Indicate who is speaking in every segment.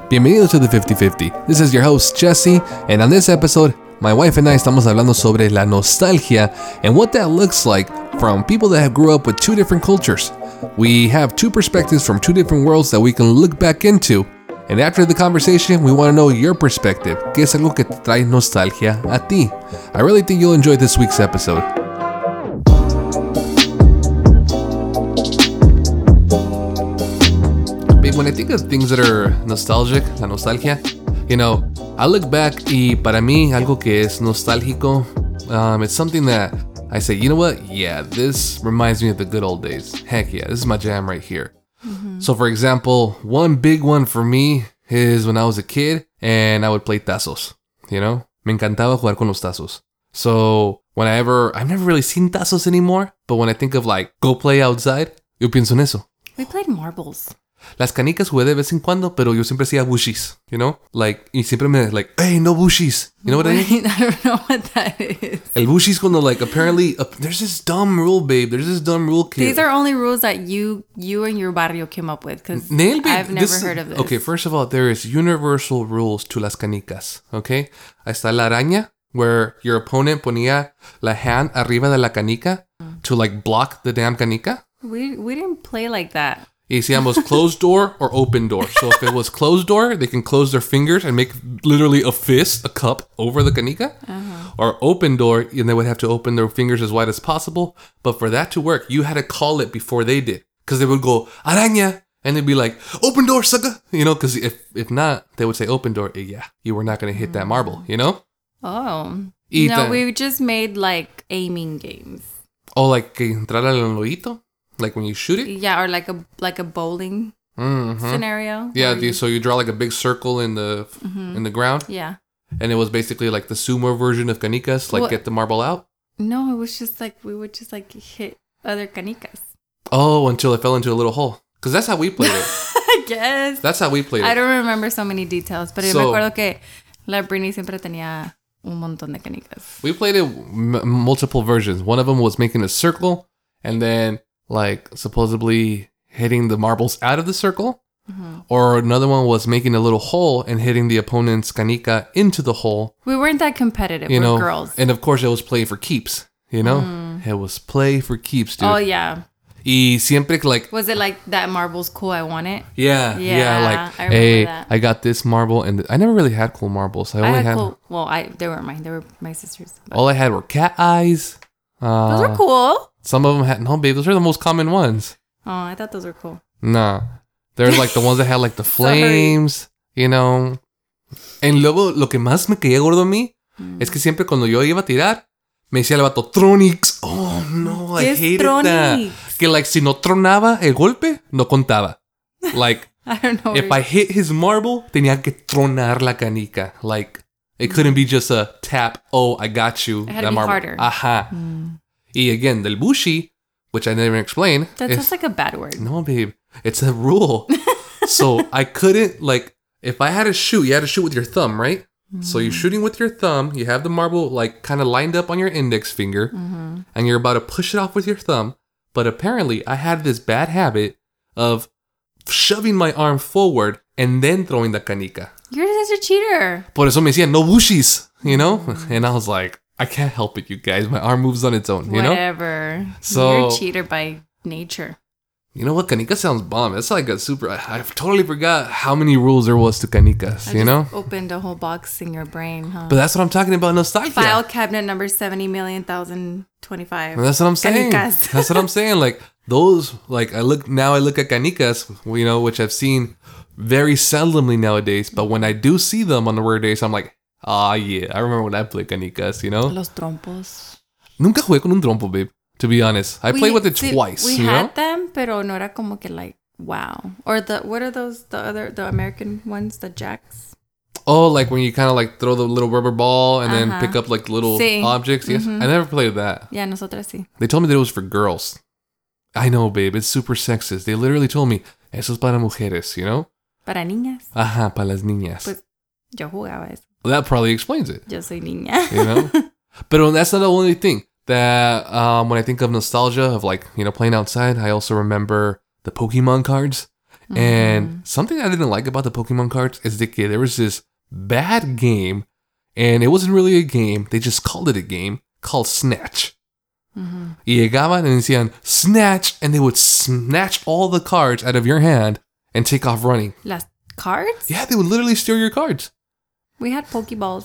Speaker 1: Bienvenidos to the 50-50. This is your host, Jesse, and on this episode, my wife and I estamos hablando sobre la nostalgia and what that looks like from people that have grew up with two different cultures. We have two perspectives from two different worlds that we can look back into, and after the conversation, we want to know your perspective. ¿Qué es algo que te trae nostalgia a ti? I really think you'll enjoy this week's episode. When I think of things that are nostalgic, la nostalgia, you know, I look back y para mí algo que es nostálgico, it's something that I say, you know what? Yeah, this reminds me of the good old days. Heck yeah, this is my jam right here. Mm-hmm. So for example, one big one for me is when I was a kid and I would play tazos, you know? Me encantaba jugar con los tazos. So I've never really seen tazos anymore, but when I think of like, go play outside, yo pienso en eso.
Speaker 2: We played marbles.
Speaker 1: Las canicas jugué de vez en cuando, pero yo siempre hacía bushies, you know? Like, y siempre me like, hey, no bushies. You know what I mean?
Speaker 2: I don't know what that is.
Speaker 1: El bushies cuando like, apparently, there's this dumb rule, babe. There's this dumb rule kid.
Speaker 2: These are only rules that you and your barrio came up with, because I've never heard of this.
Speaker 1: Okay, first of all, there is universal rules to las canicas, okay? Ahí está la araña, where your opponent ponía la hand arriba de la canica to like block the damn canica.
Speaker 2: We didn't play like that.
Speaker 1: Y decíamos closed door or open door. So if it was closed door, they can close their fingers and make literally a fist, a cup over the canica. Uh-huh. Or open door, and they would have to open their fingers as wide as possible. But for that to work, you had to call it before they did. Because they would go, araña. And they'd be like, open door, sucker. You know, because if not, they would say open door. Yeah, you were not going to hit that marble, you know?
Speaker 2: Oh. No, we just made like aiming games.
Speaker 1: Oh, like que entrara el hoyito? Like when you shoot it?
Speaker 2: Yeah, or like a bowling scenario.
Speaker 1: Yeah, so you draw like a big circle in the ground?
Speaker 2: Yeah.
Speaker 1: And it was basically like the sumo version of canicas, like get the marble out?
Speaker 2: No, it was just like, we would just like hit other canicas.
Speaker 1: Oh, until it fell into a little hole. Because that's how we played it.
Speaker 2: I guess.
Speaker 1: That's how we played it.
Speaker 2: I don't remember so many details, but yo me acuerdo que la Britney siempre tenía un montón de canicas.
Speaker 1: We played it multiple versions. One of them was making a circle and then like supposedly hitting the marbles out of the circle. Mm-hmm. Or another one was making a little hole and hitting the opponent's canica into the hole.
Speaker 2: We weren't that competitive. We're girls.
Speaker 1: And of course it was play for keeps, you know? It was play for keeps, dude.
Speaker 2: Oh, yeah.
Speaker 1: Y siempre like...
Speaker 2: Was it like, that marble's cool, I want it?
Speaker 1: Yeah, like, hey, that. I got this marble. And I never really had cool marbles. I only had cool...
Speaker 2: Well, they weren't mine. They were my sister's. But...
Speaker 1: All I had were cat eyes.
Speaker 2: Those were cool.
Speaker 1: Some of them had... No, babe, those are the most common ones.
Speaker 2: Oh, I thought those were cool.
Speaker 1: Nah. They're like the ones that had like the flames, you know. And luego, lo que más me caía gordo a mí es que siempre cuando yo iba a tirar, me decía el vato, Tronix. Oh, no, I hated that. Que like, si no tronaba el golpe, no contaba. Like,
Speaker 2: I don't know.
Speaker 1: If I hit his marble, tenía que tronar la canica. Like, it couldn't be just a tap, oh, I got you.
Speaker 2: It had to be harder.
Speaker 1: Ajá. Y again, del bushi, which I never explained.
Speaker 2: That sounds like a bad word.
Speaker 1: No, babe. It's a rule. So I couldn't, like, if I had to shoot, you had to shoot with your thumb, right? So you're shooting with your thumb. You have the marble, like, kind of lined up on your index finger. And you're about to push it off with your thumb. But apparently, I had this bad habit of shoving my arm forward and then throwing the canica.
Speaker 2: You're such a cheater.
Speaker 1: Por eso me decían, no bushis, you know? And I was like, I can't help it, you guys. My arm moves on its own, you know?
Speaker 2: Whatever.
Speaker 1: So,
Speaker 2: you're a cheater by nature.
Speaker 1: You know what? Canica sounds bomb. It's like a super... I totally forgot how many rules there was to canicas, you know?
Speaker 2: Opened a whole box in your brain, huh?
Speaker 1: But that's what I'm talking about, nostalgia.
Speaker 2: File cabinet number 70,025.
Speaker 1: That's what I'm saying.
Speaker 2: Canicas.
Speaker 1: That's what I'm saying. Like, those... Like, I look at canicas, you know, which I've seen very seldomly nowadays. But when I do see them on the rare days, I'm like, yeah. I remember when I played canicas, you know?
Speaker 2: Los trompos.
Speaker 1: Nunca jugué con un trompo, babe. To be honest, I played with it twice.
Speaker 2: We had them, pero no era como que like, wow. Or what are those, the American ones, the jacks?
Speaker 1: Oh, like when you kind of like throw the little rubber ball and then pick up like little objects? Yes, I never played that.
Speaker 2: Yeah, nosotras sí.
Speaker 1: They told me that it was for girls. I know, babe, it's super sexist. They literally told me, eso es para mujeres, you know?
Speaker 2: Para niñas.
Speaker 1: Ajá, para las niñas.
Speaker 2: Pues yo jugaba eso.
Speaker 1: Well, that probably explains it.
Speaker 2: Yo soy niña.
Speaker 1: You know? But that's not the only thing. That when I think of nostalgia of like, you know, playing outside, I also remember the Pokemon cards. And something I didn't like about the Pokemon cards is that there was this bad game, and it wasn't really a game. They just called it a game called Snatch. Y llegaban and decían, Snatch, and they would snatch all the cards out of your hand and take off running.
Speaker 2: Las cards?
Speaker 1: Yeah, they would literally steal your cards.
Speaker 2: We had Pokeballs.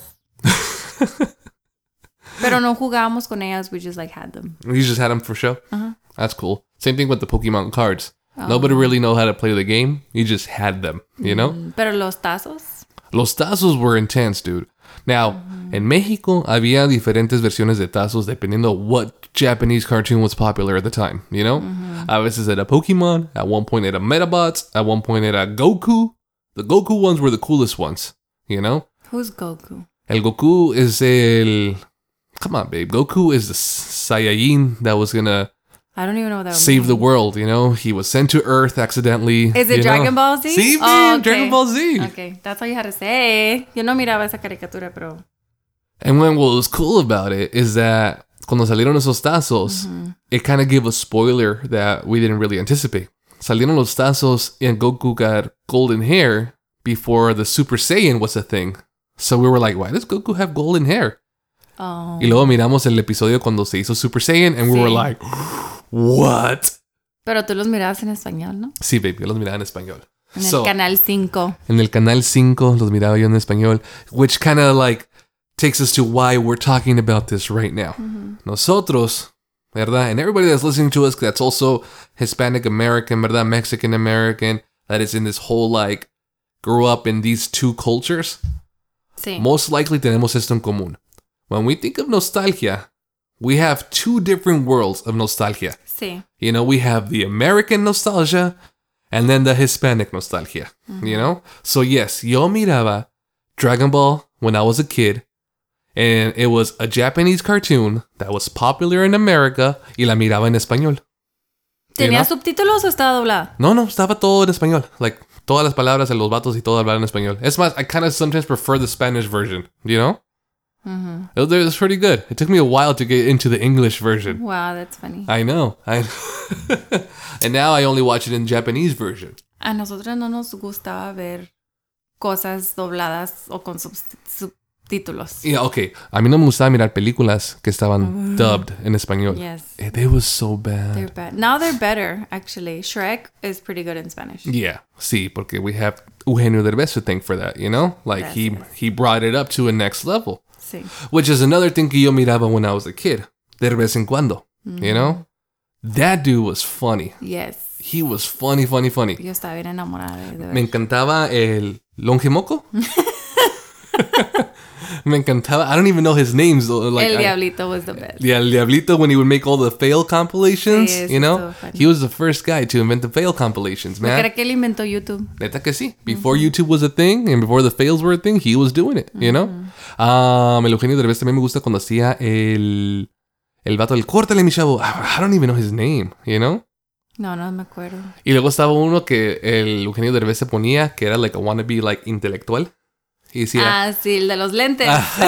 Speaker 2: Pero no jugábamos con ellas. We just like had them.
Speaker 1: You just had them for show? That's cool. Same thing with the Pokemon cards. Nobody really know how to play the game. You just had them, you know?
Speaker 2: Pero los tazos?
Speaker 1: Los tazos were intense, dude. Now, en Mexico, había diferentes versiones de tazos dependiendo what Japanese cartoon was popular at the time, you know? A veces era Pokemon, at one point era Metabots, at one point era Goku. The Goku ones were the coolest ones, you know?
Speaker 2: Who's Goku?
Speaker 1: El Goku is el... Come on, babe. Goku is the Saiyajin that was gonna...
Speaker 2: I don't even know what that
Speaker 1: save
Speaker 2: means.
Speaker 1: the world, you know? He was sent to Earth accidentally.
Speaker 2: Is it Dragon Ball Z?
Speaker 1: Sí,
Speaker 2: Oh, okay.
Speaker 1: Dragon Ball Z.
Speaker 2: Okay, that's all you had to say. Yo no miraba esa caricatura, pero...
Speaker 1: And what was cool about it is that cuando salieron esos tazos, it kind of gave a spoiler that we didn't really anticipate. Salieron los tazos and Goku got golden hair before the Super Saiyan was a thing. So we were like, why does Goku have golden hair?
Speaker 2: Oh.
Speaker 1: Y luego miramos el episodio cuando se hizo Super Saiyan and we were like, what?
Speaker 2: Pero tú los mirabas en español, ¿no?
Speaker 1: Sí, babe, yo los miraba en español.
Speaker 2: En el Canal 5.
Speaker 1: En el Canal 5 los miraba yo en español, which kind of like takes us to why we're talking about this right now. Nosotros, ¿verdad? And everybody that's listening to us that's also Hispanic American, ¿verdad? Mexican American, that is in this whole like, grew up in these two cultures.
Speaker 2: Sí.
Speaker 1: Most likely tenemos esto en común. When we think of nostalgia, we have two different worlds of nostalgia.
Speaker 2: Sí.
Speaker 1: You know, we have the American nostalgia and then the Hispanic nostalgia, you know? So yes, yo miraba Dragon Ball when I was a kid, and it was a Japanese cartoon that was popular in America y la miraba en español.
Speaker 2: ¿Tenía subtítulos o estaba doblada?
Speaker 1: No, estaba todo en español. Like, todas las palabras de los vatos y todo hablar en español. Es más, I kind of sometimes prefer the Spanish version, you know? It was pretty good. It took me a while to get into the English version.
Speaker 2: Wow, that's funny.
Speaker 1: I know. And now I only watch it in Japanese version.
Speaker 2: A nosotros no nos gustaba ver cosas dobladas o con subtítulos.
Speaker 1: Yeah, okay. A mí no me gustaba mirar películas que estaban dubbed en español.
Speaker 2: Yes.
Speaker 1: It was so bad.
Speaker 2: They're bad. Now they're better, actually. Shrek is pretty good in Spanish.
Speaker 1: Yeah, sí, porque we have Eugenio Derbez to thank for that, you know? Like, he brought it up to a next level.
Speaker 2: Sí.
Speaker 1: Which is another thing que yo miraba when I was a kid. De vez en cuando, you know? That dude was funny.
Speaker 2: Yes.
Speaker 1: He was funny.
Speaker 2: Yo estaba bien enamorada de ver.
Speaker 1: Me encantaba el Longemoco. Me encantaba. I don't even know his names though. Like,
Speaker 2: El Diablito was the best.
Speaker 1: Yeah, El Diablito, when he would make all the fail compilations,
Speaker 2: Sí,
Speaker 1: you know?
Speaker 2: so funny.
Speaker 1: He was the first guy to invent the fail compilations, man.
Speaker 2: Creo que él inventó YouTube.
Speaker 1: Neta que sí. Before YouTube was a thing and before the fails were a thing, he was doing it, you know? El Eugenio Derbez también me gusta cuando hacía el vato del córtale, mi chavo. I don't even know his name, you know?
Speaker 2: No me acuerdo.
Speaker 1: Y luego estaba uno que el Eugenio Derbez se ponía, que era like a wannabe like intelectual. Y decía...
Speaker 2: sí, el de los lentes.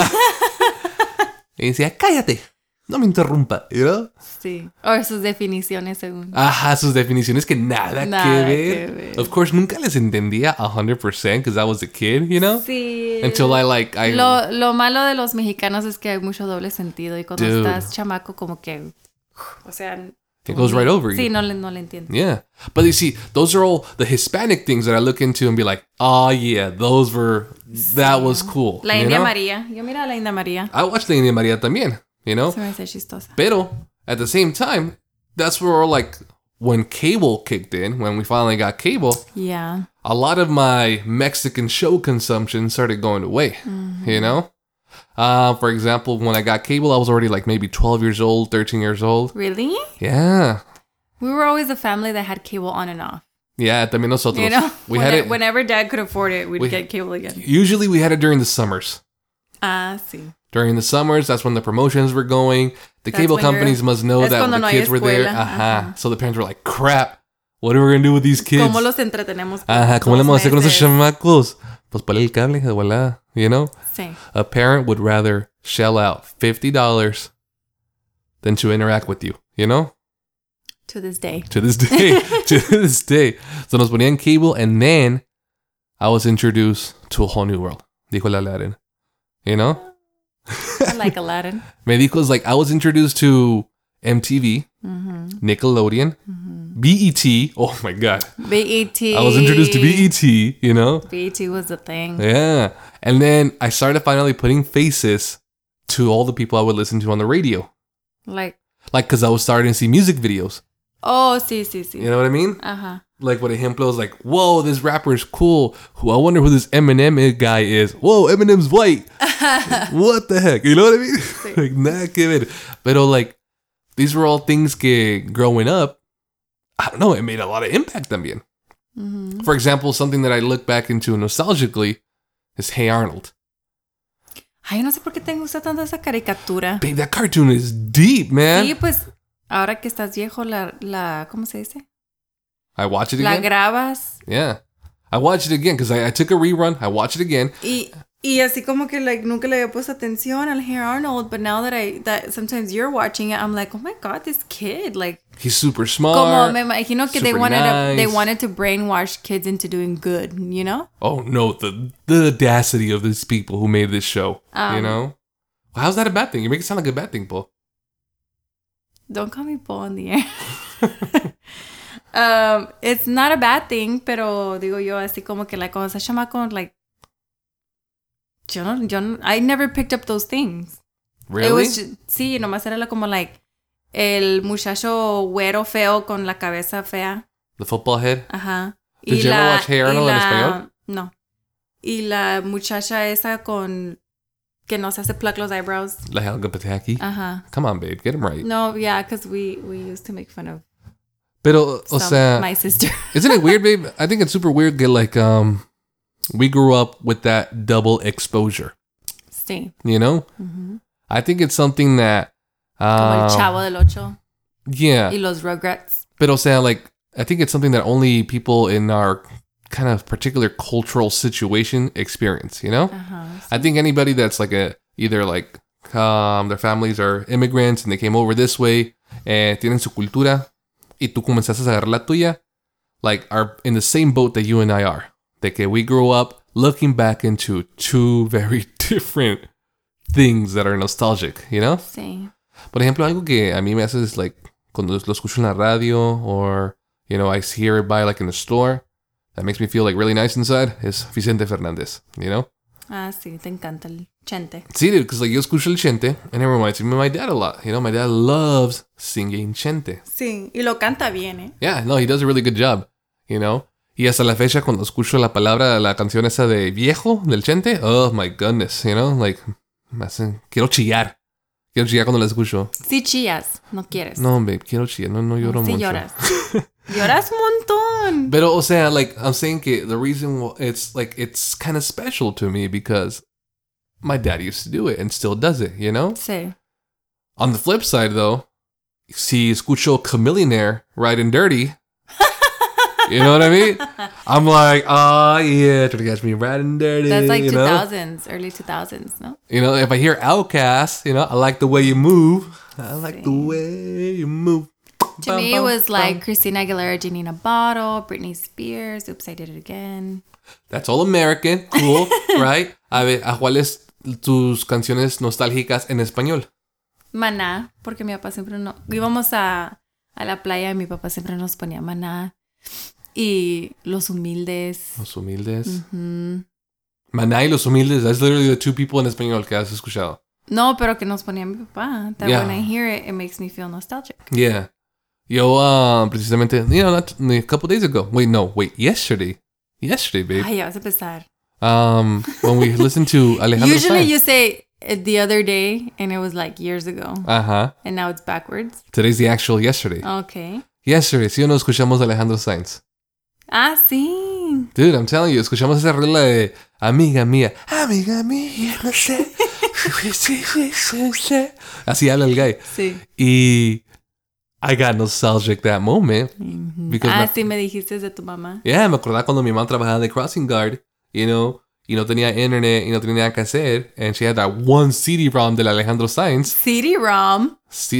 Speaker 1: Y decía, cállate, no me interrumpa, you know?
Speaker 2: Sí. O sus definiciones según.
Speaker 1: Ajá, sus definiciones que nada que ver.
Speaker 2: que ver.
Speaker 1: Of course, nunca les entendía 100% because I was a kid, you know?
Speaker 2: Sí.
Speaker 1: Until I
Speaker 2: Lo malo de los mexicanos es que hay mucho doble sentido y cuando
Speaker 1: Dude.
Speaker 2: estás chamaco como que... O sea...
Speaker 1: It goes right over you.
Speaker 2: Sí, no le entiendo.
Speaker 1: Yeah. But you see, those are all the Hispanic things that I look into and be like, oh yeah, that was cool.
Speaker 2: La
Speaker 1: you
Speaker 2: India
Speaker 1: know?
Speaker 2: María. Yo mira la India María.
Speaker 1: I watched La India María también, you know?
Speaker 2: Se me hace chistosa.
Speaker 1: Pero, at the same time, that's where like, when cable kicked in, when we finally got cable,
Speaker 2: Yeah.
Speaker 1: a lot of my Mexican show consumption started going away, you know? For example, when I got cable, I was already like maybe 12 years old, 13 years old.
Speaker 2: Really?
Speaker 1: Yeah.
Speaker 2: We were always a family that had cable on and off.
Speaker 1: Yeah, también nosotros.
Speaker 2: You know?
Speaker 1: We had it.
Speaker 2: Whenever dad could afford it, we'd get cable again.
Speaker 1: Usually we had it during the summers.
Speaker 2: Sí.
Speaker 1: During the summers, that's when the promotions were going. The
Speaker 2: That's
Speaker 1: cable
Speaker 2: when
Speaker 1: companies must know
Speaker 2: es
Speaker 1: that
Speaker 2: cuando
Speaker 1: the
Speaker 2: no hay
Speaker 1: kids were there.
Speaker 2: escuela.
Speaker 1: Ajá. So the parents were like, crap, what are we going to do with these kids?
Speaker 2: ¿Cómo los entretenemos? por
Speaker 1: Ajá, ¿cómo le
Speaker 2: 2
Speaker 1: vamos a hacer con esos
Speaker 2: meses?
Speaker 1: chamacos? Pues para el cable, de volada, you know?
Speaker 2: Sí.
Speaker 1: A parent would rather shell out $50 than to interact with you, you know?
Speaker 2: To this day.
Speaker 1: To this day. To this day. So nos ponían cable, and then I was introduced to a whole new world. Dijo el Aladdin. You know?
Speaker 2: I like Aladdin.
Speaker 1: Me dijo, it's like I was introduced to MTV, Nickelodeon, BET. Oh my God.
Speaker 2: BET.
Speaker 1: I was introduced to BET, you know?
Speaker 2: BET was a thing.
Speaker 1: Yeah. And then I started finally putting faces to all the people I would listen to on the radio.
Speaker 2: Like,
Speaker 1: because I was starting to see music videos.
Speaker 2: oh, sí.
Speaker 1: You know what I mean?
Speaker 2: Uh-huh.
Speaker 1: Like, what ejemplo is like, whoa, this rapper is cool. I wonder who this Eminem guy is. Whoa, Eminem's white. What the heck? You know what I mean?
Speaker 2: Sí.
Speaker 1: Like, nada que ver. Pero, like, these were all things que growing up, I don't know, it made a lot of impact también. For example, something that I look back into nostalgically is Hey Arnold.
Speaker 2: Ay, no sé por qué te gusta tanto esa caricatura.
Speaker 1: Babe, that cartoon is deep, man.
Speaker 2: Sí, pues, ahora que estás viejo, ¿cómo se dice?
Speaker 1: I watch it
Speaker 2: La
Speaker 1: again.
Speaker 2: grabas.
Speaker 1: Yeah. I watched it again because I took a rerun. I watched it again.
Speaker 2: Y así como que like nunca le había puesto atención al Hey Arnold, but now that sometimes you're watching it, I'm like, oh my God, this kid, like,
Speaker 1: He's super smart.
Speaker 2: como me imagino que they
Speaker 1: super
Speaker 2: wanted
Speaker 1: nice.
Speaker 2: to brainwash kids into doing good, you know?
Speaker 1: Oh no, the audacity of these people who made this show. You know? Well, how's that a bad thing? You make it sound like a bad thing, Paul.
Speaker 2: Don't call me Paul in the air. It's not a bad thing, pero digo yo así como que like cuando estás chamaco, like I never picked up those things.
Speaker 1: Really?
Speaker 2: It was sí, nomás era como like el muchacho güero feo con la cabeza fea.
Speaker 1: The football head?
Speaker 2: Ajá.
Speaker 1: Did you ever watch Hey Arnold en español?
Speaker 2: No. Y la muchacha esa con que nos hace pluck los eyebrows.
Speaker 1: La Helga Pataki?
Speaker 2: Ajá.
Speaker 1: Come on, babe. Get him right.
Speaker 2: No, yeah, because we used to make fun of
Speaker 1: Pero, o sea,
Speaker 2: my sister.
Speaker 1: isn't it weird, babe? I think it's super weird that, like, we grew up with that double exposure.
Speaker 2: Sí.
Speaker 1: You know? I think it's something that...
Speaker 2: Como el Chavo del Ocho.
Speaker 1: Yeah.
Speaker 2: Y los Rugrats.
Speaker 1: Pero, o sea, like, I think it's something that only people in our kind of particular cultural situation experience, you know? I think anybody that's like either like their families are immigrants and they came over this way and tienen su cultura y tú comenzaste a agarrar la tuya, like are in the same boat that you and I are. De que we grew up looking back into two very different things that are nostalgic, you know?
Speaker 2: Sí.
Speaker 1: Por ejemplo, algo que a mí me hace es like cuando lo escucho en la radio or, you know, I hear it by like in the store, that makes me feel like really nice inside is Vicente Fernández, you know?
Speaker 2: Ah, sí, te encanta el Chente.
Speaker 1: Sí, dude, because like yo escucho el Chente and it reminds me of my dad a lot. You know, my dad loves singing Chente.
Speaker 2: Sí, y lo canta bien, ¿eh?
Speaker 1: Yeah, no, he does a really good job, you know? Y hasta la fecha cuando escucho la palabra, la canción esa de viejo del Chente, oh my goodness, you know? Like, me hacen, quiero chillar. Quiero chillar cuando la escucho.
Speaker 2: Sí chillas, no quieres.
Speaker 1: No, babe, quiero chillar, no lloro
Speaker 2: sí
Speaker 1: mucho.
Speaker 2: lloras. Lloras un montón.
Speaker 1: Pero, o sea, like, I'm saying que the reason it's, like, it's kind of special to me because my dad used to do it and still does it, you know?
Speaker 2: Sí.
Speaker 1: On the flip side, though, si escucho Chamillionaire right and dirty, you know what I mean? I'm like, oh, yeah, try to catch me right and dirty.
Speaker 2: That's like
Speaker 1: you
Speaker 2: 2000s, early 2000s, no?
Speaker 1: You know, if I hear Outkast, you know, I like the way you move. I like the way you move.
Speaker 2: To me, it was like Christina Aguilera, Janina Bottle, Britney Spears, Oops, I Did It Again.
Speaker 1: That's all American, cool, right? A ver, ¿a cuáles tus canciones nostálgicas en español?
Speaker 2: Maná, porque mi papá siempre no... Íbamos a la playa y mi papá siempre nos ponía Maná. Y Los Humildes.
Speaker 1: Los Humildes. Maná y Los Humildes, that's literally the two people en español que has escuchado.
Speaker 2: No, pero que nos ponía mi papá. That when I hear it, it makes me feel nostalgic.
Speaker 1: Yeah. Yo, precisamente, you know, not a couple days ago. Yesterday. Yesterday, babe.
Speaker 2: Ay, ya vas a empezar.
Speaker 1: When we listened to Alejandro
Speaker 2: Usually
Speaker 1: Sanz.
Speaker 2: you say the other day, and it was like years ago.
Speaker 1: Uh-huh.
Speaker 2: And now it's backwards.
Speaker 1: Today's the actual yesterday.
Speaker 2: Okay.
Speaker 1: Yesterday, ¿sí o no escuchamos a Alejandro Sanz?
Speaker 2: Ah, sí.
Speaker 1: Dude, I'm telling you, escuchamos esa regla de amiga mía, no sé. Así habla el guy.
Speaker 2: Sí.
Speaker 1: Y I got nostalgic that moment. Because
Speaker 2: Sí, me dijiste de tu mamá.
Speaker 1: yeah, me acordaba cuando mi mamá trabajaba de crossing guard, you know, y no tenía internet y no tenía nada que hacer, and she had that one CD-ROM del Alejandro Sainz.
Speaker 2: CD-ROM.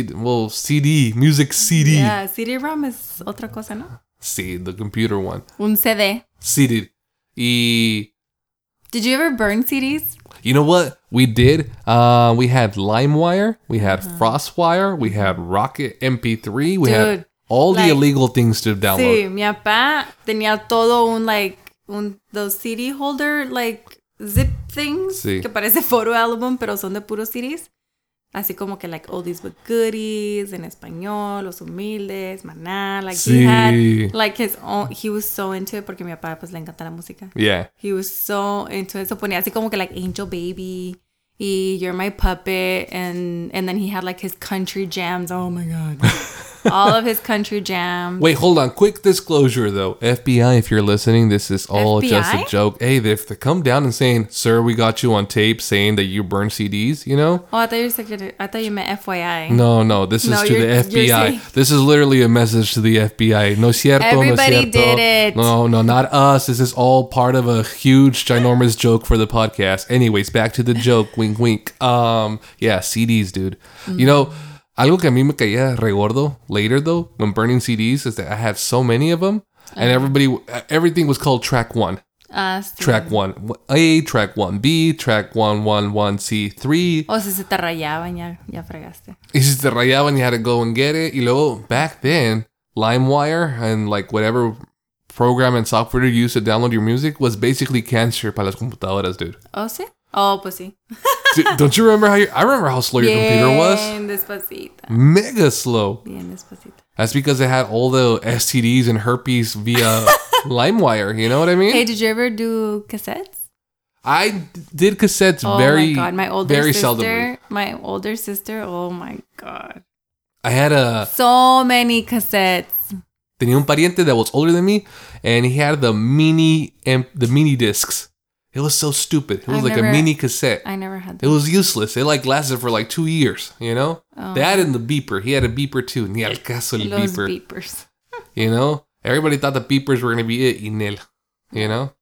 Speaker 1: CD, music CD.
Speaker 2: Yeah, CD-ROM es otra cosa, ¿no?
Speaker 1: Sí, the computer one.
Speaker 2: Un CD.
Speaker 1: CD. Y...
Speaker 2: Did you ever burn CDs?
Speaker 1: You know what we did? We had LimeWire, we had FrostWire, we had Rocket MP3, we had all the illegal things to download.
Speaker 2: Sí, mi papá tenía todo those CD holder, like, zip things,
Speaker 1: sí.
Speaker 2: Que parece photo album, pero son de puros CDs. Así como que, like, oldies but goodies, en español, Los Humildes, Maná, like,
Speaker 1: sí.
Speaker 2: He had, like, his own, he was so into it, porque mi papá, pues, le encanta la música.
Speaker 1: Yeah.
Speaker 2: He was so into it, so ponía así como que, like, Angel Baby, y You're My Puppet, and then he had, like, his country jams, oh my God. All of his country jams.
Speaker 1: Wait, hold on. Quick disclosure, though. FBI, if you're listening, this is all
Speaker 2: FBI?
Speaker 1: just a joke. Hey, if they come down and saying, sir, we got you on tape saying that you burn CDs, you know?
Speaker 2: Oh, I thought you meant FYI.
Speaker 1: No, this is to the FBI. This is literally a message to the FBI. No cierto,
Speaker 2: Everybody
Speaker 1: no cierto.
Speaker 2: did it.
Speaker 1: No, not us. This is all part of a huge, ginormous joke for the podcast. Anyways, back to the joke. Wink, wink. Yeah, CDs, dude. You know... Algo que a mí me caía regordo later, though, when burning CDs, is that I had so many of them, and everything was called track 1.
Speaker 2: Sí.
Speaker 1: Track 1 A, track 1B, track 111C, 3.
Speaker 2: O si se te rayaban, ya fregaste.
Speaker 1: Y si te rayaban, you had to go and get it. Y luego, back then, LimeWire and like whatever program and software you use to download your music was basically cancer para las computadoras, dude.
Speaker 2: Oh, sí? Oh, pues sí.
Speaker 1: Don't you remember I remember how slow your computer was?
Speaker 2: Bien despacito.
Speaker 1: Mega slow.
Speaker 2: Bien despacito.
Speaker 1: That's because they had all the STDs and herpes via LimeWire. You know what I mean?
Speaker 2: Hey, did you ever do cassettes?
Speaker 1: I did cassettes
Speaker 2: my God.
Speaker 1: seldomly.
Speaker 2: My older sister, oh my God.
Speaker 1: I had
Speaker 2: so many cassettes.
Speaker 1: Tenía un pariente that was older than me, and he had the mini discs. It was so stupid. It was a mini cassette.
Speaker 2: I never had that.
Speaker 1: It was useless. It like lasted for like 2 years, you know? Oh. They added the beeper. He had a beeper too. Ni al caso el
Speaker 2: Los
Speaker 1: beeper.
Speaker 2: beepers.
Speaker 1: You know? Everybody thought the beepers were going to be it. Inel. You know?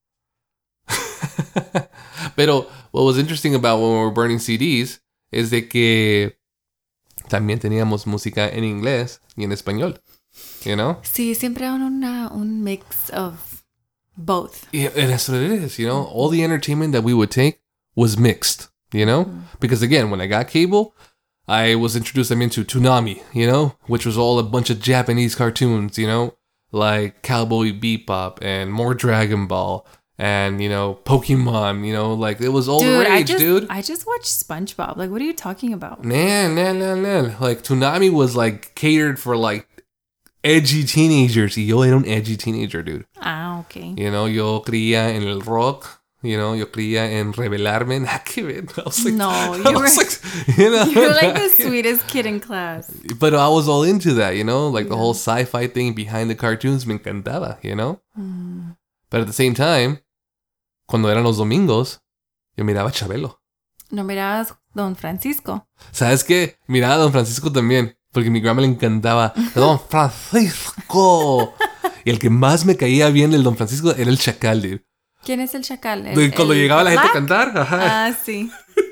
Speaker 1: Pero what was interesting about when we were burning CDs is de que también teníamos música en inglés y en español. You know?
Speaker 2: Sí, siempre un mix of both.
Speaker 1: Yeah, and that's what it is, you know? All the entertainment that we would take was mixed, you know? Because again, when I got cable, I was introduced into Toonami, you know? Which was all a bunch of Japanese cartoons, you know? Like Cowboy Bebop and more Dragon Ball and, you know, Pokemon, you know? Like, it was all the rage, dude.
Speaker 2: I just watched SpongeBob. Like, what are you talking about?
Speaker 1: Nah. Like, Toonami was, like, catered for, like, edgy teenagers. Y yo era un edgy teenager, dude.
Speaker 2: Ah, okay.
Speaker 1: You know, yo creía en el rock. You know, yo creía en rebelarme. Nada que ver. I was like,
Speaker 2: no, you were like the sweetest kid in class.
Speaker 1: But I was all into that, you know? Like the whole sci-fi thing behind the cartoons me encantaba, you know? But at the same time, cuando eran los domingos, yo miraba Chabelo.
Speaker 2: ¿No mirabas Don Francisco?
Speaker 1: ¿Sabes qué? Miraba a Don Francisco también. Porque a mi grandma le encantaba Don Francisco. Y el que más me caía bien del Don Francisco era el Chacal, dude.
Speaker 2: ¿Quién es el Chacal?
Speaker 1: Cuando llegaba la gente a cantar. Ajá.
Speaker 2: Ah, sí.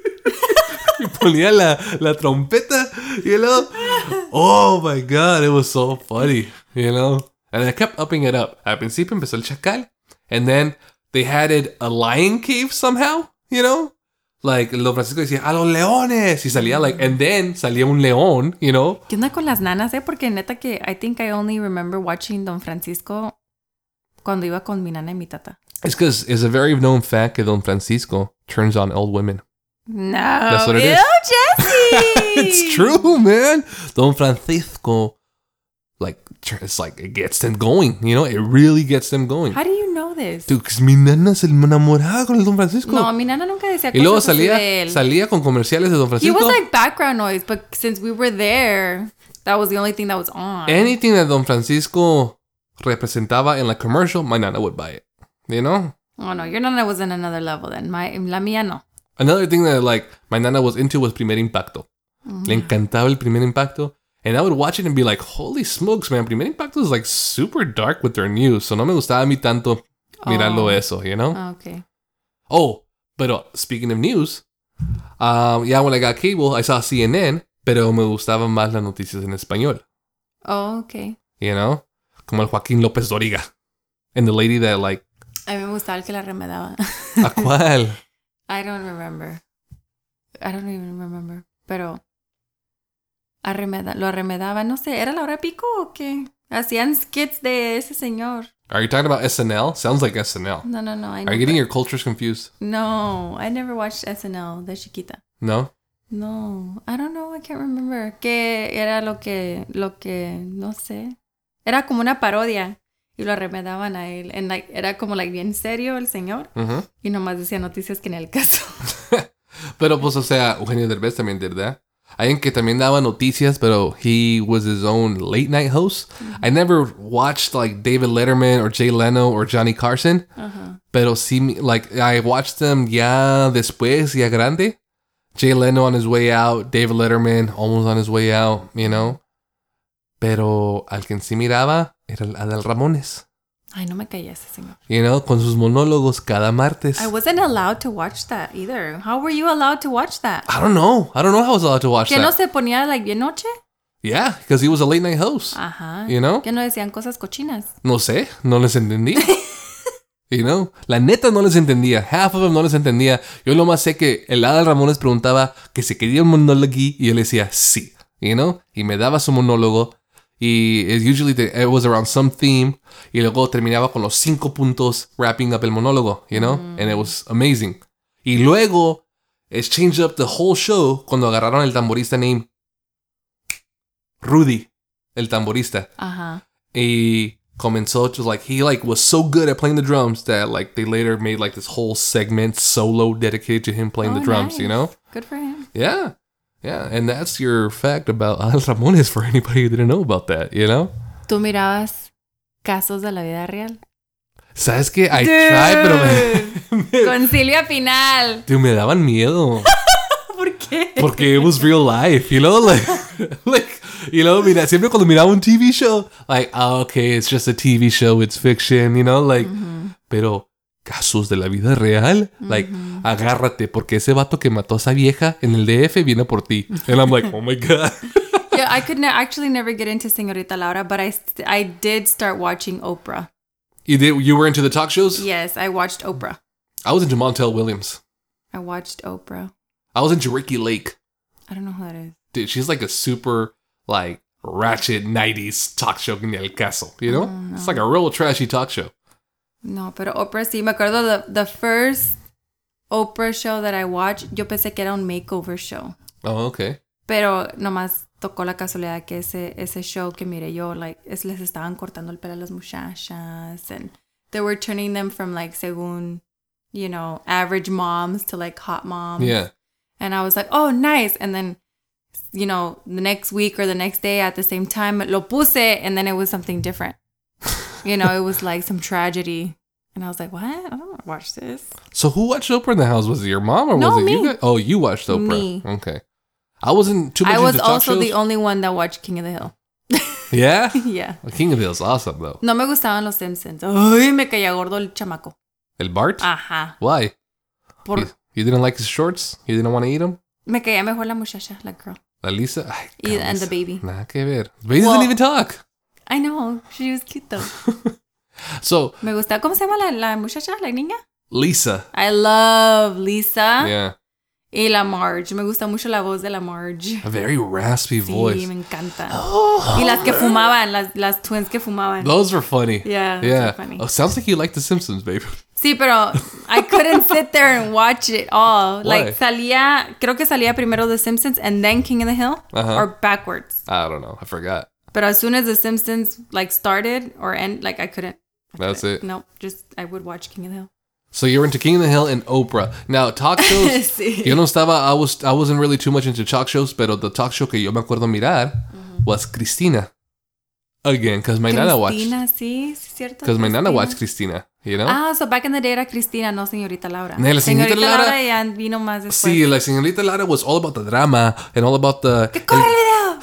Speaker 1: Y ponía la trompeta. Y luego, oh my God, it was so funny. You know? And I kept upping it up. Al principio empezó el Chacal. And then they had it a lion cave somehow. You know? Like, Don Francisco decía, ¡a los leones! Y salía, like, and then salía un león, you know?
Speaker 2: ¿Qué onda con las nanas, Porque neta que I think I only remember watching Don Francisco cuando iba con mi nana y mi tata.
Speaker 1: It's because it's a very known fact that Don Francisco turns on old women.
Speaker 2: No.
Speaker 1: That's what it is.
Speaker 2: Jesse!
Speaker 1: It's true, man. Don Francisco, like, it's like, it gets them going, you know? It really gets them going.
Speaker 2: How do you know this?
Speaker 1: Dude, because mi nana se enamoraba con el Don Francisco.
Speaker 2: No, mi nana nunca decía cosas
Speaker 1: y luego
Speaker 2: así de él.
Speaker 1: salía con comerciales de Don Francisco.
Speaker 2: He was like background noise, but since we were there, that was the only thing that was on.
Speaker 1: Anything that Don Francisco representaba en la commercial, my nana would buy it. You know?
Speaker 2: Oh, no. Your nana was in another level then. La mía no.
Speaker 1: Another thing that, like, my nana was into was Primer Impacto. Le encantaba el Primer Impacto. And I would watch it and be like, holy smokes, man. Primer Impacto is, like, super dark with their news. So no me gustaba a mí tanto mirarlo eso, you know?
Speaker 2: Okay.
Speaker 1: Oh, pero speaking of news, yeah, when I got cable, I saw CNN, pero me gustaban más las noticias en español.
Speaker 2: Oh, okay.
Speaker 1: You know? Como el Joaquín López Doriga. And the lady that, like...
Speaker 2: A mí me gustaba el que la remedaba.
Speaker 1: ¿A cuál?
Speaker 2: I don't remember. I don't even remember. Pero... lo arremedaba. No sé, ¿era la hora pico o qué? Hacían skits de ese señor.
Speaker 1: Are you talking about SNL? Sounds like SNL.
Speaker 2: No.
Speaker 1: Are you getting your cultures confused?
Speaker 2: No, I never watched SNL de chiquita.
Speaker 1: No?
Speaker 2: No, I don't know, I can't remember. ¿Qué era lo que, no sé? Era como una parodia y lo arremedaban a él. And like, era como like bien serio el señor.
Speaker 1: Uh-huh.
Speaker 2: Y nomás decía noticias que en el caso.
Speaker 1: Pero pues, o sea, Eugenio Derbez también did that. Alguien que también daba noticias, pero he was his own late night host. I never watched like David Letterman or Jay Leno or Johnny Carson.
Speaker 2: Uh-huh.
Speaker 1: Pero sí, like, I watched them ya después, ya grande. Jay Leno on his way out, David Letterman almost on his way out, you know. Pero al que sí miraba era el Adal Ramones.
Speaker 2: Ay, no me caía ese señor.
Speaker 1: You know, con sus monólogos cada martes.
Speaker 2: I wasn't allowed to watch that either. How were you allowed to watch that?
Speaker 1: I don't know how I was allowed to watch
Speaker 2: ¿Que
Speaker 1: that.
Speaker 2: no se ponía like bien noche?
Speaker 1: Yeah, because he was a late night host.
Speaker 2: Ajá.
Speaker 1: You know?
Speaker 2: Que no decían cosas cochinas.
Speaker 1: No sé, no les entendí. You know? La neta no les entendía. Half of them no les entendía. Yo lo más sé que el Adal Ramones preguntaba que se quería un monólogo y yo le decía sí. You know? Y me daba su monólogo. Y it was around some theme. Y luego terminaba con los 5 puntos wrapping up el monólogo. You know? And it was amazing. Y luego, it changed up the whole show cuando agarraron el tamborista named Rudy. El tamborista.
Speaker 2: Ajá.
Speaker 1: Y comenzó to like, he like was so good at playing the drums that like they later made like this whole segment solo dedicated to him playing the drums,
Speaker 2: nice.
Speaker 1: you know?
Speaker 2: Good for him.
Speaker 1: Yeah. Yeah. And that's your fact about Adal Ramones for anybody who didn't know about that, you know?
Speaker 2: ¿Tú mirabas casos de la vida real?
Speaker 1: ¿Sabes qué? I tried, pero
Speaker 2: Con Silvia Pinal.
Speaker 1: Dude, me daban miedo.
Speaker 2: ¿Por qué?
Speaker 1: Porque it was real life, you know? Like, you know, mira, siempre cuando miraba un TV show, like, okay, it's just a TV show, it's fiction, you know? Like, pero casos de la vida real, like, agárrate, porque ese vato que mató a esa vieja en el DF viene por ti. And I'm like, oh my God.
Speaker 2: Yeah, I could actually never get into Señorita Laura, but I did start watching Oprah.
Speaker 1: You were into the talk shows?
Speaker 2: Yes, I watched Oprah.
Speaker 1: I was into Montel Williams.
Speaker 2: I watched Oprah.
Speaker 1: I was into Ricky Lake.
Speaker 2: I don't know who that is.
Speaker 1: Dude, she's like a super, like, ratchet 90s talk show in El Caso, you know?
Speaker 2: No.
Speaker 1: It's like a real trashy talk show.
Speaker 2: No, pero Oprah sí. Me acuerdo the first Oprah show that I watched, yo pensé que era un makeover show.
Speaker 1: Oh, okay.
Speaker 2: Pero nomás tocó la casualidad que ese show que miré yo, like, les estaban cortando el pelo a las muchachas. And they were turning them from, like, según, you know, average moms to, like, hot moms.
Speaker 1: Yeah.
Speaker 2: And I was like, oh, nice. And then, you know, the next week or the next day at the same time, lo puse, and then it was something different. You know, it was like some tragedy. And I was like, what? I don't want to watch this.
Speaker 1: So who watched Oprah in the house? Was it your mom or
Speaker 2: No,
Speaker 1: was it
Speaker 2: me.
Speaker 1: you guys? Oh, you watched Oprah.
Speaker 2: Me.
Speaker 1: Okay. I wasn't too much
Speaker 2: I was
Speaker 1: into talk
Speaker 2: also
Speaker 1: shows.
Speaker 2: the only one that watched King of the Hill.
Speaker 1: Yeah?
Speaker 2: Yeah.
Speaker 1: Well, King of the Hill is awesome, though.
Speaker 2: No me gustaban los Simpsons. Ay, me caía gordo el chamaco.
Speaker 1: El Bart?
Speaker 2: Ajá.
Speaker 1: Why?
Speaker 2: Por,
Speaker 1: You didn't like his shorts? You didn't want to eat them?
Speaker 2: me caía mejor la muchacha, la girl.
Speaker 1: La Lisa? Ay,
Speaker 2: And the baby.
Speaker 1: Nada que ver. The baby doesn't even talk.
Speaker 2: I know. She was cute though.
Speaker 1: So,
Speaker 2: Me gusta. ¿Cómo se llama la muchacha, la niña?
Speaker 1: Lisa.
Speaker 2: I love Lisa.
Speaker 1: Yeah.
Speaker 2: Y la Marge. Me gusta mucho la voz de la Marge.
Speaker 1: A very raspy voice.
Speaker 2: Sí, me encanta. Y las que fumaban, las twins que fumaban.
Speaker 1: Those were funny.
Speaker 2: Yeah, those
Speaker 1: Yeah.
Speaker 2: were funny.
Speaker 1: Oh, sounds like you like The Simpsons, babe.
Speaker 2: Sí, pero I couldn't sit there and watch it all.
Speaker 1: Why?
Speaker 2: Like, creo que salía primero The Simpsons and then King of the Hill.
Speaker 1: Uh-huh.
Speaker 2: Or backwards.
Speaker 1: I don't know. I forgot.
Speaker 2: But as soon as The Simpsons, like, started or end, like, I couldn't.
Speaker 1: That's it.
Speaker 2: No, just, I would watch King of the Hill.
Speaker 1: So you were into King of the Hill and Oprah. Now, talk shows.
Speaker 2: Sí.
Speaker 1: Yo no estaba, I wasn't really too much into talk shows, pero the talk show que yo me acuerdo mirar was Cristina. Again, because my nana watched.
Speaker 2: Cristina, sí, cierto.
Speaker 1: Because my nana
Speaker 2: Cristina.
Speaker 1: watched Cristina, you know?
Speaker 2: Ah, so back in the day era Cristina, no Señorita Laura.
Speaker 1: No, la Señorita Laura-
Speaker 2: ya vino más después.
Speaker 1: Sí, la señorita Lara was all about the drama and all about the...
Speaker 2: ¡Que corre el video!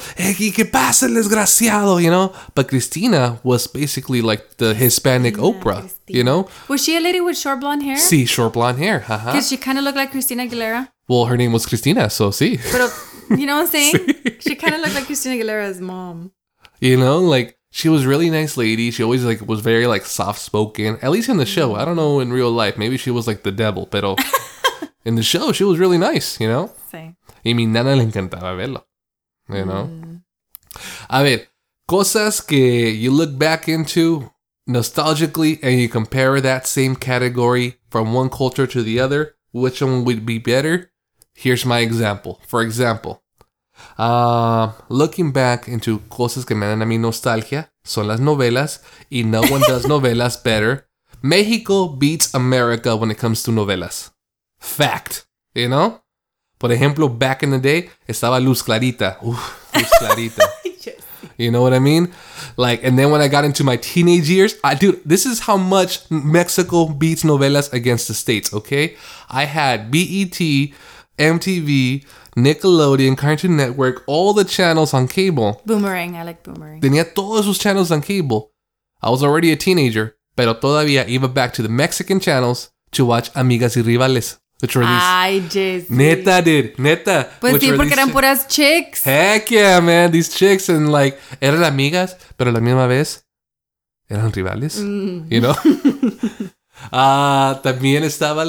Speaker 1: ¿Qué pasa, el desgraciado? You know? But Cristina was basically like the Hispanic Oprah,
Speaker 2: Cristina.
Speaker 1: you know?
Speaker 2: Was she a lady with short blonde hair?
Speaker 1: Sí, short blonde hair.
Speaker 2: Because she kind of looked like Christina Aguilera.
Speaker 1: Well, her name was Cristina, so sí.
Speaker 2: Pero, you know what I'm saying? She kind of looked like Christina Aguilera's mom.
Speaker 1: You know, like, she was a really nice lady. She always, like, was very, like, soft-spoken. At least in the show. I don't know in real life. Maybe she was, like, the devil. Pero in the show, she was really nice, you know?
Speaker 2: Sí.
Speaker 1: Y mi nana le encantaba verlo. You know? A ver, cosas que you look back into nostalgically and you compare that same category from one culture to the other. Which one would be better? Here's my example. For example, looking back into cosas que me dan a mi nostalgia son las novelas, y no one does novelas better. Mexico beats America when it comes to novelas. Fact. You know? Por ejemplo, back in the day, estaba Luz Clarita. Uf, Luz Clarita. You know what I mean? Like, and then when I got into my teenage years, dude, this is how much Mexico beats novelas against the States, okay? I had BET, MTV, Nickelodeon, Cartoon Network, all the channels on cable.
Speaker 2: Boomerang. I like Boomerang.
Speaker 1: Tenía todos esos channels on cable. I was already a teenager, pero todavía iba back to the Mexican channels to watch Amigas y Rivales. Which were these...
Speaker 2: Ay, Jesse.
Speaker 1: Neta, dude. Neta.
Speaker 2: Pues
Speaker 1: Which
Speaker 2: sí,
Speaker 1: were
Speaker 2: porque
Speaker 1: these
Speaker 2: eran puras chicks.
Speaker 1: Heck yeah, man. These chicks and like, eran amigas, pero a la misma vez eran rivales. You know? También estaba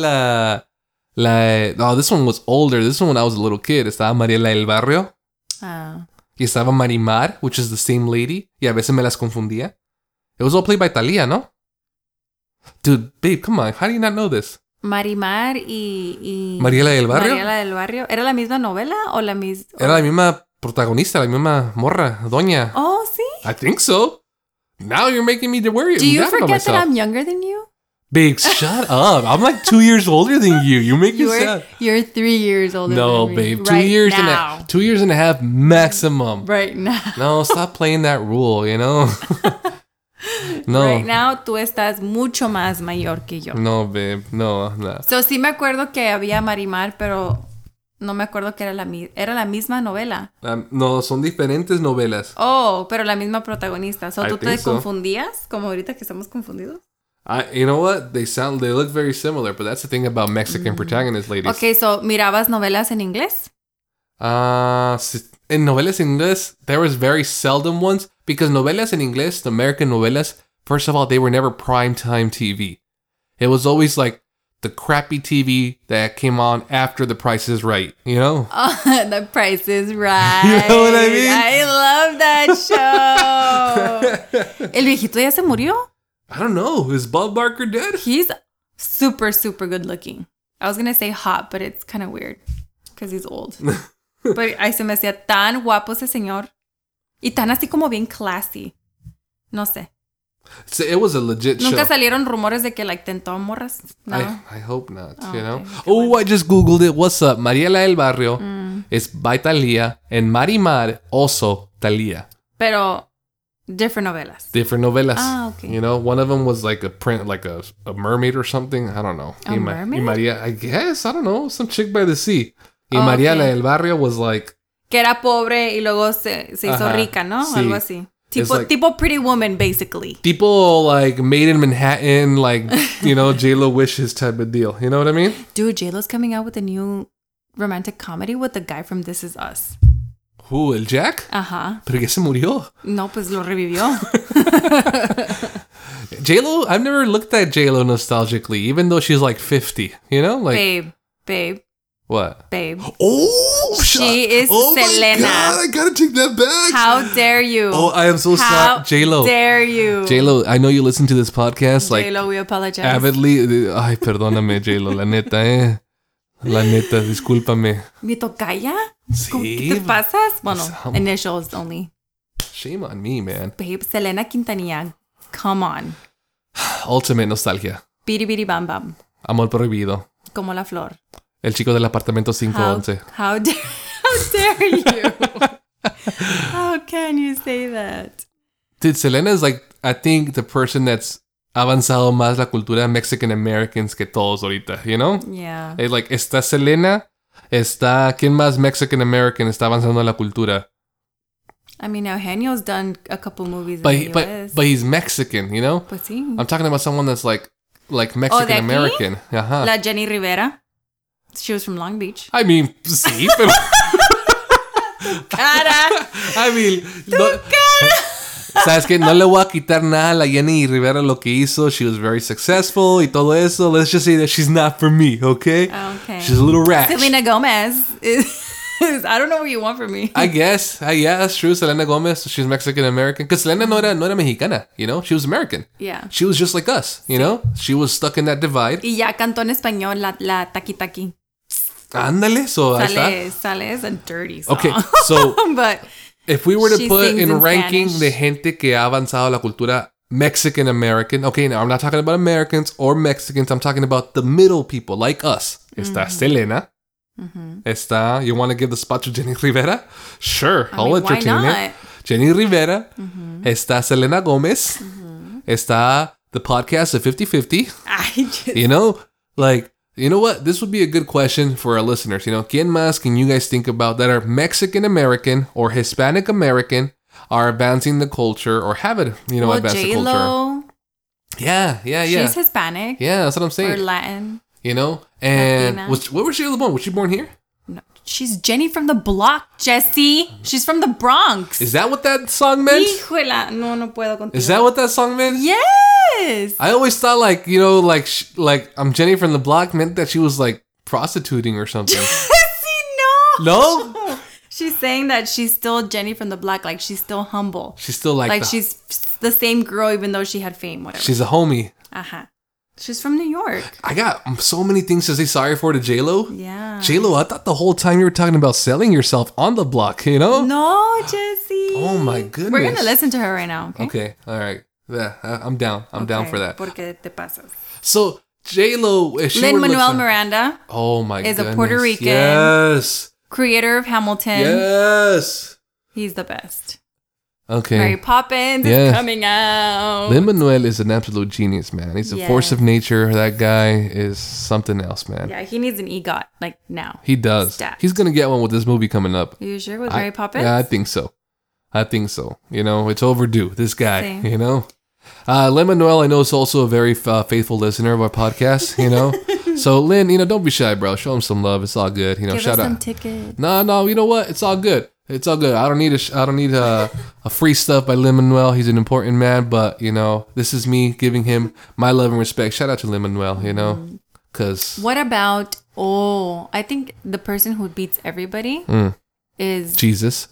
Speaker 1: this one was older. This one when I was a little kid. Estaba Mariela del Barrio.
Speaker 2: Ah.
Speaker 1: Y estaba Marimar, which is the same lady. Y a veces me las confundía. It was all played by Thalía, ¿no? Dude, babe, come on. How do you not know this?
Speaker 2: Marimar y...
Speaker 1: Mariela del Barrio.
Speaker 2: Mariela del Barrio. ¿Era la misma novela o la misma...?
Speaker 1: Era la misma protagonista, la misma morra, doña.
Speaker 2: Oh, sí.
Speaker 1: I think so. Now you're making me worry.
Speaker 2: Do you
Speaker 1: doubt about
Speaker 2: forget
Speaker 1: myself.
Speaker 2: that I'm younger than you?
Speaker 1: Babe, shut up. I'm like 2 years older than you. You make me sad.
Speaker 2: You're 3 years older
Speaker 1: No,
Speaker 2: than me.
Speaker 1: babe.
Speaker 2: Right
Speaker 1: 2 years
Speaker 2: now.
Speaker 1: 2 years and a half maximum.
Speaker 2: Right now.
Speaker 1: No, stop playing that rule, you know? No.
Speaker 2: Right now, tú estás mucho más mayor que yo.
Speaker 1: No, babe. No.
Speaker 2: So, sí me acuerdo que había Marimar, pero no me acuerdo que era la misma novela.
Speaker 1: No, son diferentes novelas.
Speaker 2: Oh, pero la misma protagonista. So,
Speaker 1: I
Speaker 2: ¿tú te
Speaker 1: think so.
Speaker 2: confundías? Como ahorita que estamos confundidos.
Speaker 1: You know what? They look very similar, but that's the thing about Mexican protagonists, ladies.
Speaker 2: Okay, so, ¿mirabas novelas en inglés?
Speaker 1: In novelas en inglés, there was very seldom ones, because novelas en inglés, the American novelas, first of all, they were never primetime TV. It was always like the crappy TV that came on after The Price is Right, you know?
Speaker 2: Oh, The Price is Right.
Speaker 1: You know what I mean?
Speaker 2: I love that show. ¿El viejito ya se murió?
Speaker 1: I don't know. Is Bob Barker dead?
Speaker 2: He's super, super good looking. I was going to say hot, but it's kind of weird because he's old. But ay, se me hacía tan guapo ese señor. Y tan así como bien classy. No sé.
Speaker 1: So it was a legit show.
Speaker 2: ¿Nunca salieron rumores de que like tentó a morras? No.
Speaker 1: I hope not,
Speaker 2: Oh,
Speaker 1: you know?
Speaker 2: okay.
Speaker 1: Oh, I just Googled it. What's up? Mariela del Barrio is by Thalía, and Marimar also Thalía.
Speaker 2: Pero different novelas.
Speaker 1: Different novelas.
Speaker 2: Ah, okay.
Speaker 1: You know, one of them was like a mermaid or something. I don't know.
Speaker 2: A mermaid?
Speaker 1: Y María, I guess, I don't know, some chick by the sea. Y
Speaker 2: Oh,
Speaker 1: Mariela
Speaker 2: okay.
Speaker 1: del Barrio was like...
Speaker 2: Que era pobre y luego se hizo
Speaker 1: Ajá,
Speaker 2: rica, ¿no?
Speaker 1: sí.
Speaker 2: Algo así. Tipo,
Speaker 1: like-
Speaker 2: tipo Pretty Woman, basically.
Speaker 1: People like made in Manhattan, like, you know, J-Lo wishes type of deal. You know what I mean?
Speaker 2: Dude, J-Lo's coming out with a new romantic comedy with the guy from This Is Us.
Speaker 1: Who, el Jack?
Speaker 2: Ajá.
Speaker 1: Pero que se murió.
Speaker 2: No, pues lo revivió.
Speaker 1: J-Lo, I've never looked at J-Lo nostalgically, even though she's like 50, you know? Like,
Speaker 2: Babe.
Speaker 1: what?
Speaker 2: Oh, she is Selena.
Speaker 1: My God, I gotta take that back.
Speaker 2: How dare you?
Speaker 1: Oh, I am so
Speaker 2: How
Speaker 1: sorry. J-Lo.
Speaker 2: dare you?
Speaker 1: J-Lo, I know you listen to this podcast, like,
Speaker 2: J-Lo, we apologize.
Speaker 1: avidly. Ay, perdóname, J-Lo, la neta, La neta, discúlpame.
Speaker 2: ¿Mi tocaya?
Speaker 1: Sí.
Speaker 2: ¿Qué te pasas? Bueno,
Speaker 1: Some-
Speaker 2: initials only.
Speaker 1: Shame on me, man.
Speaker 2: Babe, Selena Quintanilla. Come on.
Speaker 1: Ultimate nostalgia.
Speaker 2: Biri biri bam bam.
Speaker 1: Amor prohibido.
Speaker 2: Como la flor.
Speaker 1: El chico del apartamento 511.
Speaker 2: How dare you? How can you say that?
Speaker 1: Dude, Selena is like, I think the person that's avanzado más la cultura Mexican Americans que todos ahorita, you know?
Speaker 2: Yeah.
Speaker 1: It's like, está Selena, está, ¿quién más Mexican American está avanzando en la cultura?
Speaker 2: I mean, Eugenio's done a couple movies in the US.
Speaker 1: But he's Mexican, you know?
Speaker 2: Pues sí.
Speaker 1: I'm talking about someone that's like Mexican American. Uh-huh.
Speaker 2: La Jenny Rivera. She was from Long Beach.
Speaker 1: I mean, sí, pero...
Speaker 2: Cara.
Speaker 1: I mean... ¿Sabes qué? No le voy a quitar nada a la Jenny Rivera lo que hizo. She was very successful y todo eso. Let's just say that she's not for me, okay?
Speaker 2: Okay.
Speaker 1: She's a little rash.
Speaker 2: Selena Gomez is... I don't know what you want from me.
Speaker 1: I guess. Yeah, that's true. Selena Gomez, she's Mexican-American. Because Selena no era mexicana, you know? She was American.
Speaker 2: Yeah.
Speaker 1: She was just like us, you know? She was stuck in that divide.
Speaker 2: Y ya cantó en español la Taki Taki.
Speaker 1: Ándale, so ahí está.
Speaker 2: Sale es a dirty song.
Speaker 1: Okay, so...
Speaker 2: But
Speaker 1: if we were to
Speaker 2: she
Speaker 1: put
Speaker 2: sings
Speaker 1: in
Speaker 2: in
Speaker 1: ranking
Speaker 2: Spanish.
Speaker 1: de gente que ha avanzado la cultura Mexican-American, okay, now I'm not talking about Americans or Mexicans, I'm talking about the middle people like us. Está Selena. Está, you want to give the spot to Jenny Rivera? Sure, I'll entertain
Speaker 2: why
Speaker 1: it. Jenny Rivera. Está Selena Gomez. Está the podcast of 50-50. You know, like, you know what? This would be a good question for our listeners. You know, ¿quién más can you guys think about that are Mexican-American or Hispanic-American, are advancing the culture or have it, you know, advance the culture?
Speaker 2: J-Lo.
Speaker 1: Yeah.
Speaker 2: She's Hispanic.
Speaker 1: Yeah, that's what I'm saying.
Speaker 2: Or Latin.
Speaker 1: You know? And
Speaker 2: Latina.
Speaker 1: where was J-Lo born? Was she born here?
Speaker 2: No, she's Jenny from the block, Jesse. She's from the Bronx.
Speaker 1: Is that what that song meant?
Speaker 2: Híjola. No puedo continuar.
Speaker 1: Is that what that song meant?
Speaker 2: Yes.
Speaker 1: I always thought like, you know, like I'm Jenny from the block meant that she was like prostituting or something.
Speaker 2: Jesse, no.
Speaker 1: No?
Speaker 2: She's saying that she's still Jenny from the block, like she's still humble.
Speaker 1: She's still like
Speaker 2: she's the same girl even though she had fame, whatever.
Speaker 1: She's a homie.
Speaker 2: Uh-huh. She's from New York.
Speaker 1: I got so many things to say sorry for to J-Lo.
Speaker 2: Yeah.
Speaker 1: J-Lo, I thought the whole time you were talking about selling yourself on the block, you know?
Speaker 2: No, Jesse.
Speaker 1: Oh my goodness.
Speaker 2: We're going to listen to her right now, okay?
Speaker 1: Okay, all right. Yeah, I'm down. I'm down for that.
Speaker 2: Porque te pasas.
Speaker 1: So, J-Lo, if she
Speaker 2: Lin-Manuel Miranda.
Speaker 1: Oh my goodness.
Speaker 2: Is a Puerto Rican.
Speaker 1: Yes.
Speaker 2: Creator of Hamilton.
Speaker 1: Yes.
Speaker 2: He's the best.
Speaker 1: Okay.
Speaker 2: Mary Poppins is coming out.
Speaker 1: Lin-Manuel is an absolute genius, man. He's a force of nature. That guy is something else, man.
Speaker 2: Yeah, he needs an EGOT, like now.
Speaker 1: He does.
Speaker 2: Stat.
Speaker 1: He's going to get one with this movie coming up.
Speaker 2: Are you sure with Mary Poppins?
Speaker 1: Yeah, I think so. You know, it's overdue. This guy,
Speaker 2: Same.
Speaker 1: you know. Lin-Manuel, I know, is also a very faithful listener of our podcast, you know. So, Lin, you know, don't be shy, bro. Show him some love. It's all good. You know,
Speaker 2: Give
Speaker 1: shout
Speaker 2: us
Speaker 1: out.
Speaker 2: some tickets.
Speaker 1: No, you know what? It's all good. It's all good. I don't need a free stuff by Lin-Manuel. He's an important man, but you know, this is me giving him my love and respect. Shout out to Lin-Manuel, you know, because
Speaker 2: what about? Oh, I think the person who beats everybody is
Speaker 1: Jesus.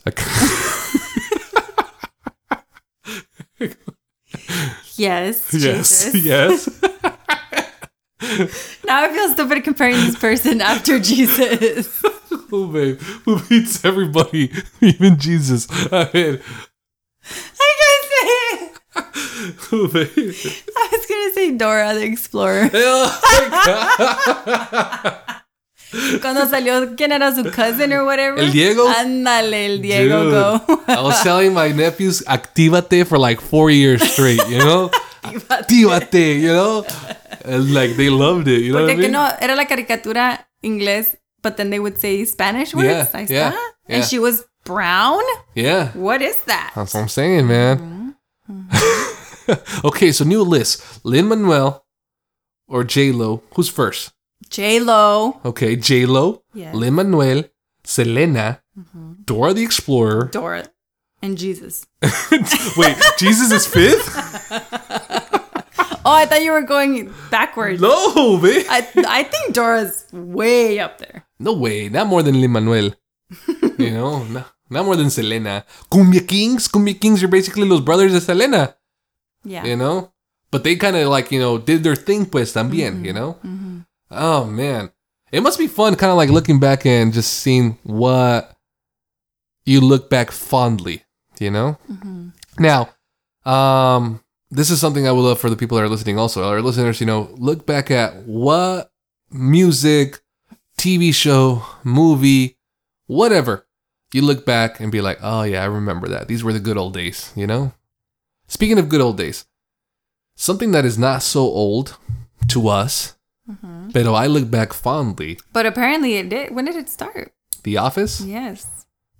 Speaker 2: Yes, Jesus.
Speaker 1: Yes.
Speaker 2: Now I feel stupid comparing this person after Jesus.
Speaker 1: Oh, babe, who beats everybody, even Jesus? I mean,
Speaker 2: I can't say it.
Speaker 1: oh, babe.
Speaker 2: I was gonna say Dora the Explorer.
Speaker 1: Oh, my God.
Speaker 2: Cuando salió, ¿quién era su cousin or whatever?
Speaker 1: El Diego?
Speaker 2: Ándale, el Diego,
Speaker 1: Dude,
Speaker 2: go.
Speaker 1: I was telling my nephews, actívate for like 4 years straight, you know? Actívate, you know? And like, they loved it, you know what I
Speaker 2: Porque
Speaker 1: mean?
Speaker 2: que no, era la caricatura inglés, but then they would say Spanish words.
Speaker 1: Yeah,
Speaker 2: Ahí
Speaker 1: yeah,
Speaker 2: está.
Speaker 1: yeah.
Speaker 2: And she was brown?
Speaker 1: Yeah.
Speaker 2: What is that?
Speaker 1: That's what I'm saying, man. Okay, so new list. Lin-Manuel or J-Lo. Who's first?
Speaker 2: J-Lo.
Speaker 1: Okay, J-Lo,
Speaker 2: Yes.
Speaker 1: Lin-Manuel, Selena, Dora the Explorer.
Speaker 2: Dora. And Jesus.
Speaker 1: Wait, Jesus is fifth?
Speaker 2: Oh, I thought you were going backwards.
Speaker 1: No, man.
Speaker 2: I think Dora's way up there.
Speaker 1: No way. Not more than Lin-Manuel. You know, not more than Selena. Cumbia Kings are basically los brothers of Selena.
Speaker 2: Yeah.
Speaker 1: You know? But they kind of like, you know, did their thing pues también, you know? Oh, man. It must be fun kind of like looking back and just seeing what you look back fondly, you know? Now, this is something I would love for the people that are listening also. Our listeners, you know, look back at what music, TV show, movie, whatever, you look back and be like, oh yeah, I remember that. These were the good old days, you know? Speaking of good old days, something that is not so old to us, pero I look back fondly.
Speaker 2: But apparently it did. When did it start?
Speaker 1: The Office?
Speaker 2: Yes.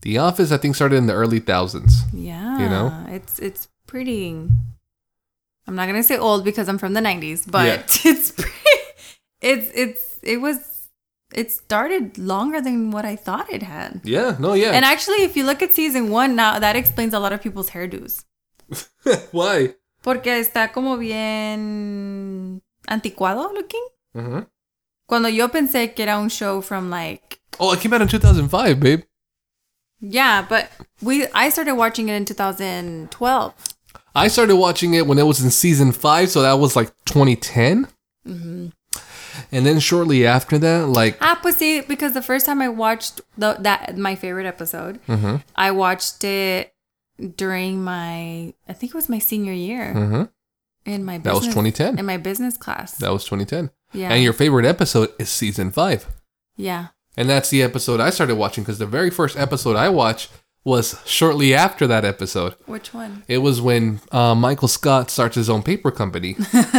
Speaker 1: The Office, I think, started in the early thousands.
Speaker 2: Yeah.
Speaker 1: You know?
Speaker 2: It's pretty... I'm not going to say old because I'm from the 90s, but
Speaker 1: Yeah.
Speaker 2: it's pretty... It started longer than what I thought it had.
Speaker 1: Yeah, no, yeah.
Speaker 2: And actually, if you look at season 1 now, that explains a lot of people's hairdos.
Speaker 1: Why?
Speaker 2: Porque está como bien anticuado looking.
Speaker 1: Mm-hmm.
Speaker 2: Cuando yo pensé que era un show from like...
Speaker 1: Oh, it came out in 2005, babe.
Speaker 2: Yeah, but I started watching it in 2012.
Speaker 1: I started watching it when it was in season 5, so that was like 2010. Mm-hmm. And then shortly after that, like...
Speaker 2: Pues sí, because the first time I watched my favorite episode,
Speaker 1: Mm-hmm.
Speaker 2: I watched it during I think it was my senior year.
Speaker 1: Mm-hmm.
Speaker 2: In my business,
Speaker 1: That was 2010.
Speaker 2: In my business class.
Speaker 1: That was 2010.
Speaker 2: Yeah.
Speaker 1: And your favorite episode is season 5.
Speaker 2: Yeah.
Speaker 1: And that's the episode I started watching because the very first episode I watched was shortly after that episode.
Speaker 2: Which one?
Speaker 1: It was when Michael Scott starts his own paper company.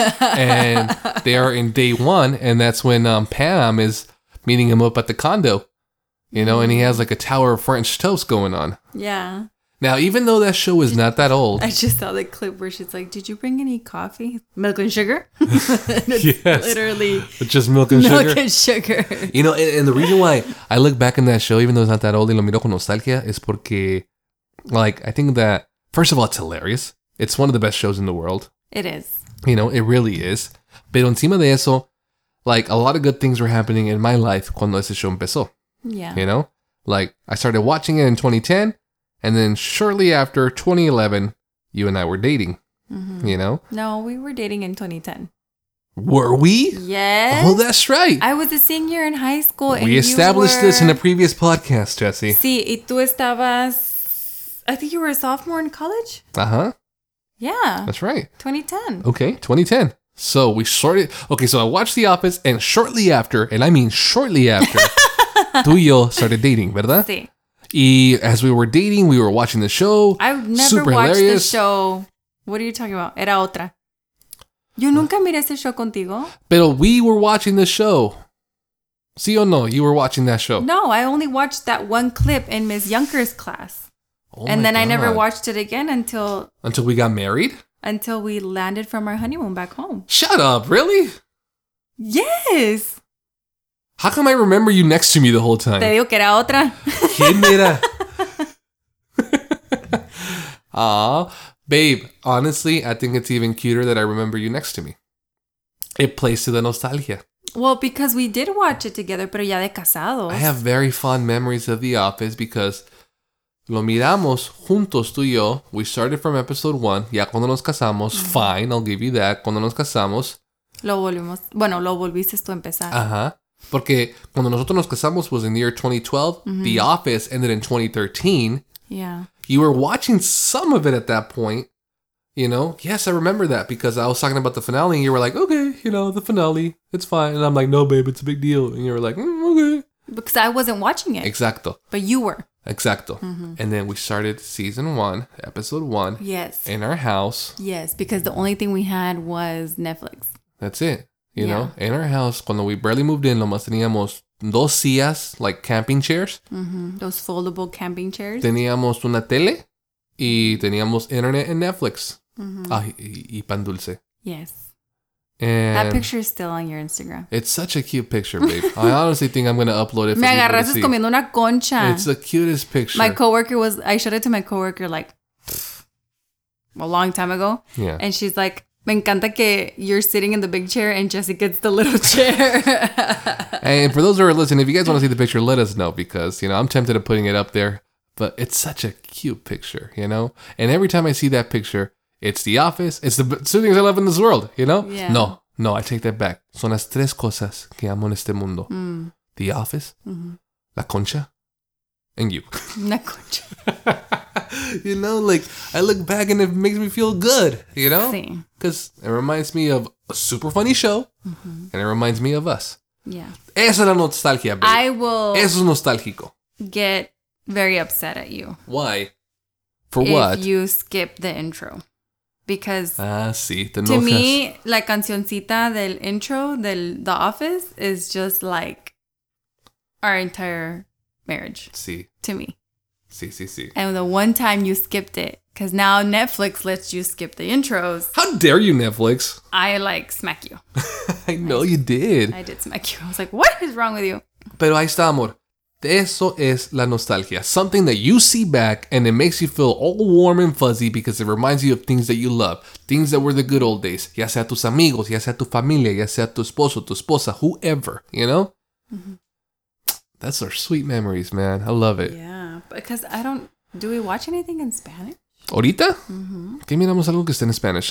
Speaker 1: And they are in day 1. And that's when Pam is meeting him up at the condo. You know, and he has like a tower of French toast going on.
Speaker 2: Yeah.
Speaker 1: Now, even though that show is not that old.
Speaker 2: I just saw the clip where she's like, "Did you bring any coffee? Milk and sugar?"
Speaker 1: Yes.
Speaker 2: Literally.
Speaker 1: Just milk and
Speaker 2: Milk
Speaker 1: sugar.
Speaker 2: and sugar.
Speaker 1: You know, and the reason why I look back in that show, even though it's not that old, y lo miro con nostalgia, is porque, like, I think that, first of all, it's hilarious. It's one of the best shows in the world.
Speaker 2: It is.
Speaker 1: You know, it really is. Pero encima de eso, like, a lot of good things were happening in my life cuando ese show empezó.
Speaker 2: Yeah.
Speaker 1: You know? Like, I started watching it in 2010, and then shortly after 2011, you and I were dating.
Speaker 2: Mm-hmm.
Speaker 1: You know?
Speaker 2: No, we were dating in 2010.
Speaker 1: Were we?
Speaker 2: Yes.
Speaker 1: Oh, that's right.
Speaker 2: I was a senior in high school. And
Speaker 1: We established this in a previous podcast, Jesse.
Speaker 2: Sí, y tú estabas... I think you were a sophomore in college?
Speaker 1: Uh-huh.
Speaker 2: Yeah.
Speaker 1: That's right.
Speaker 2: 2010.
Speaker 1: Okay, 2010. So we started... Okay, so I watched The Office, and shortly after, and I mean shortly after, tú y yo started dating, ¿verdad?
Speaker 2: Sí.
Speaker 1: Y as we were dating, we were watching the show.
Speaker 2: I've never
Speaker 1: Super
Speaker 2: watched
Speaker 1: hilarious.
Speaker 2: the show. What are you talking about? Era otra. Yo nunca miré ese show contigo.
Speaker 1: Pero we were watching the show. Sí o no? You were watching that show.
Speaker 2: No, I only watched that one clip in Miss Younker's class.
Speaker 1: Oh
Speaker 2: and
Speaker 1: my
Speaker 2: then I never
Speaker 1: God.
Speaker 2: watched it again until
Speaker 1: we got married?
Speaker 2: we landed from our honeymoon back home.
Speaker 1: Shut up, really?
Speaker 2: Yes.
Speaker 1: How come I remember you next to me the whole time?
Speaker 2: Te digo que era otra.
Speaker 1: ¿Quién era? Aw, babe, honestly, I think it's even cuter that I remember you next to me. It plays to the nostalgia.
Speaker 2: Well, because we did watch it together, pero ya de casados.
Speaker 1: I have very fond memories of The Office because lo miramos juntos tú y yo. We started from episode 1. Ya cuando nos casamos, fine, I'll give you that. Cuando nos casamos.
Speaker 2: Lo volviste tú a empezar.
Speaker 1: Ajá. Porque cuando nosotros nos casamos was in the year 2012. The Office ended in 2013.
Speaker 2: Yeah.
Speaker 1: You were watching some of it at that point. You know? Yes, I remember that because I was talking about the finale and you were like, okay, you know, the finale, it's fine. And I'm like, no, babe, it's a big deal. And you were like, okay.
Speaker 2: Because I wasn't watching it.
Speaker 1: Exacto.
Speaker 2: But you were.
Speaker 1: Exacto. And then we started season 1, episode 1.
Speaker 2: Yes.
Speaker 1: In our house.
Speaker 2: Yes, because the only thing we had was Netflix.
Speaker 1: That's it. You know, in our house, cuando we barely moved in, nomás teníamos 2 sillas, like camping chairs.
Speaker 2: Mm-hmm. Those foldable camping chairs.
Speaker 1: Teníamos una tele y teníamos internet and Netflix. Y pan dulce.
Speaker 2: Yes.
Speaker 1: And
Speaker 2: That picture is still on your Instagram.
Speaker 1: it's such a cute picture, babe. I honestly think I'm going to upload it for
Speaker 2: Me
Speaker 1: people to
Speaker 2: agarraste
Speaker 1: see.
Speaker 2: comiendo una concha.
Speaker 1: It's the cutest picture.
Speaker 2: My coworker I showed it to my coworker like a long time ago.
Speaker 1: Yeah.
Speaker 2: And she's like, me encanta que you're sitting in the big chair and Jesse gets the little chair.
Speaker 1: And for those who are listening, if you guys want to see the picture, let us know because, you know, I'm tempted of putting it up there. But it's such a cute picture, you know? And every time I see that picture, it's The Office. It's the 2 things I love in this world, you know?
Speaker 2: Yeah.
Speaker 1: No, I take that back. Son las 3 cosas que amo en este mundo. The Office, La Concha, and you.
Speaker 2: Una concha.
Speaker 1: You know, like, I look back and it makes me feel good, you know?
Speaker 2: Sí.
Speaker 1: Because it reminds me of a super funny show, and it reminds me of us.
Speaker 2: Yeah.
Speaker 1: Esa es la nostalgia, baby.
Speaker 2: I will
Speaker 1: Eso es nostálgico.
Speaker 2: get very upset at you.
Speaker 1: Why? For what?
Speaker 2: If you skip the intro. Because
Speaker 1: Sí, te
Speaker 2: to
Speaker 1: enojas.
Speaker 2: me, la cancioncita del intro del The Office is just like our entire marriage.
Speaker 1: Sí,
Speaker 2: To me.
Speaker 1: Sí, sí, sí.
Speaker 2: And the one time you skipped it, because now Netflix lets you skip the intros.
Speaker 1: How dare you, Netflix?
Speaker 2: I smack you.
Speaker 1: I know you did.
Speaker 2: I did smack you. I was like, what is wrong with you?
Speaker 1: Pero ahí está, amor. Eso es la nostalgia. Something that you see back and it makes you feel all warm and fuzzy because it reminds you of things that you love. Things that were the good old days. Ya sea tus amigos, ya sea tu familia, ya sea tu esposo, tu esposa, whoever, you know? Mm-hmm. That's our sweet memories, man. I love it.
Speaker 2: Yeah, because do we watch anything in Spanish?
Speaker 1: ¿Ahorita? Mm-hmm. ¿Qué miramos algo que esté en Spanish?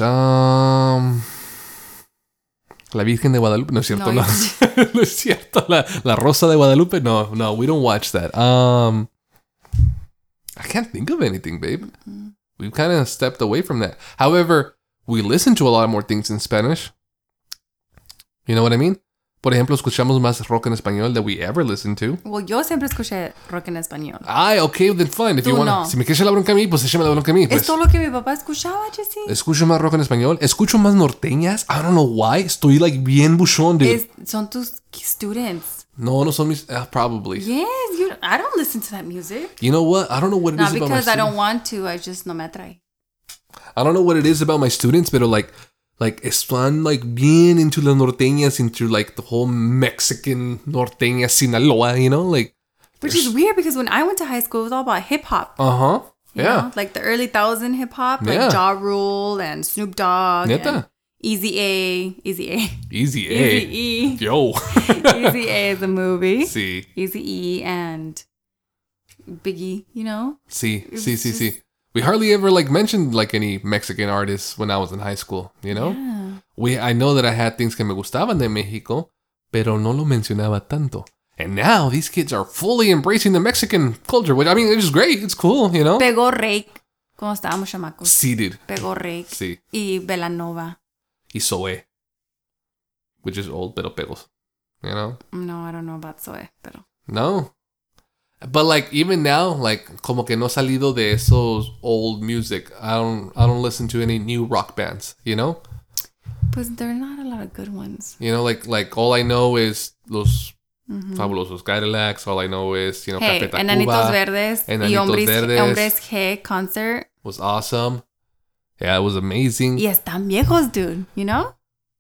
Speaker 1: La Virgen de Guadalupe, no es cierto, no. No es cierto. La Rosa de Guadalupe, no, we don't watch that. I can't think of anything, babe. Mm-hmm. We've kind of stepped away from that. However, we listen to a lot more things in Spanish. You know what I mean? Por ejemplo, escuchamos más rock en español than we ever listened to.
Speaker 2: Well, yo siempre escuché rock en español.
Speaker 1: Ay, okay, then fine. If you want,
Speaker 2: no.
Speaker 1: Si me quieres echar la bronca a mí, pues échame la bronca a mí. Pues.
Speaker 2: Es todo lo que mi papá escuchaba, Jesse.
Speaker 1: Escucho más rock en español. Escucho más norteñas. I don't know why. Estoy like bien buchón, dude.
Speaker 2: Son tus students.
Speaker 1: No son mis... probably.
Speaker 2: Yes, I don't listen to that music.
Speaker 1: You know what? I don't know what it is about my students.
Speaker 2: Not because I don't want to. I just no me atrae.
Speaker 1: I don't know what it is about my students, but like están like bien into las norteñas, into like the whole Mexican norteña Sinaloa, you know, like.
Speaker 2: Which is weird because when I went to high school, it was all about hip hop.
Speaker 1: Yeah.
Speaker 2: Know? Like the early 2000 hip hop, like Ja Rule and Snoop Dogg.
Speaker 1: Neta.
Speaker 2: And Easy
Speaker 1: E. Yo.
Speaker 2: Easy A is a movie.
Speaker 1: Sí.
Speaker 2: Easy E and Biggie, you know?
Speaker 1: Sí. We hardly ever like mentioned like any Mexican artists when I was in high school, you know? Yeah. I know that I had things que me gustaban de Mexico, pero no lo mencionaba tanto. And now these kids are fully embracing the Mexican culture, which I mean, it's great. It's cool, you know?
Speaker 2: Pegó Rake cuando estábamos chamacos.
Speaker 1: Sí, dude.
Speaker 2: Pegó Rake.
Speaker 1: Sí.
Speaker 2: Y Belanova.
Speaker 1: Y Zoe. Which is old, pero pegos. You know?
Speaker 2: No, I don't know about Zoe, pero...
Speaker 1: No. But like even now, like como que no salido de esos old music. I don't listen to any new rock bands, you know?
Speaker 2: Pues there are not a lot of good ones.
Speaker 1: You know, like all I know is los Fabulosos Cadillacs. All I know is, you know, Café Tacuba.
Speaker 2: Enanitos Verdes.
Speaker 1: Enanitos Verdes.
Speaker 2: Hombres G concert.
Speaker 1: Was awesome. Yeah, it was amazing.
Speaker 2: Y están viejos, dude, you know?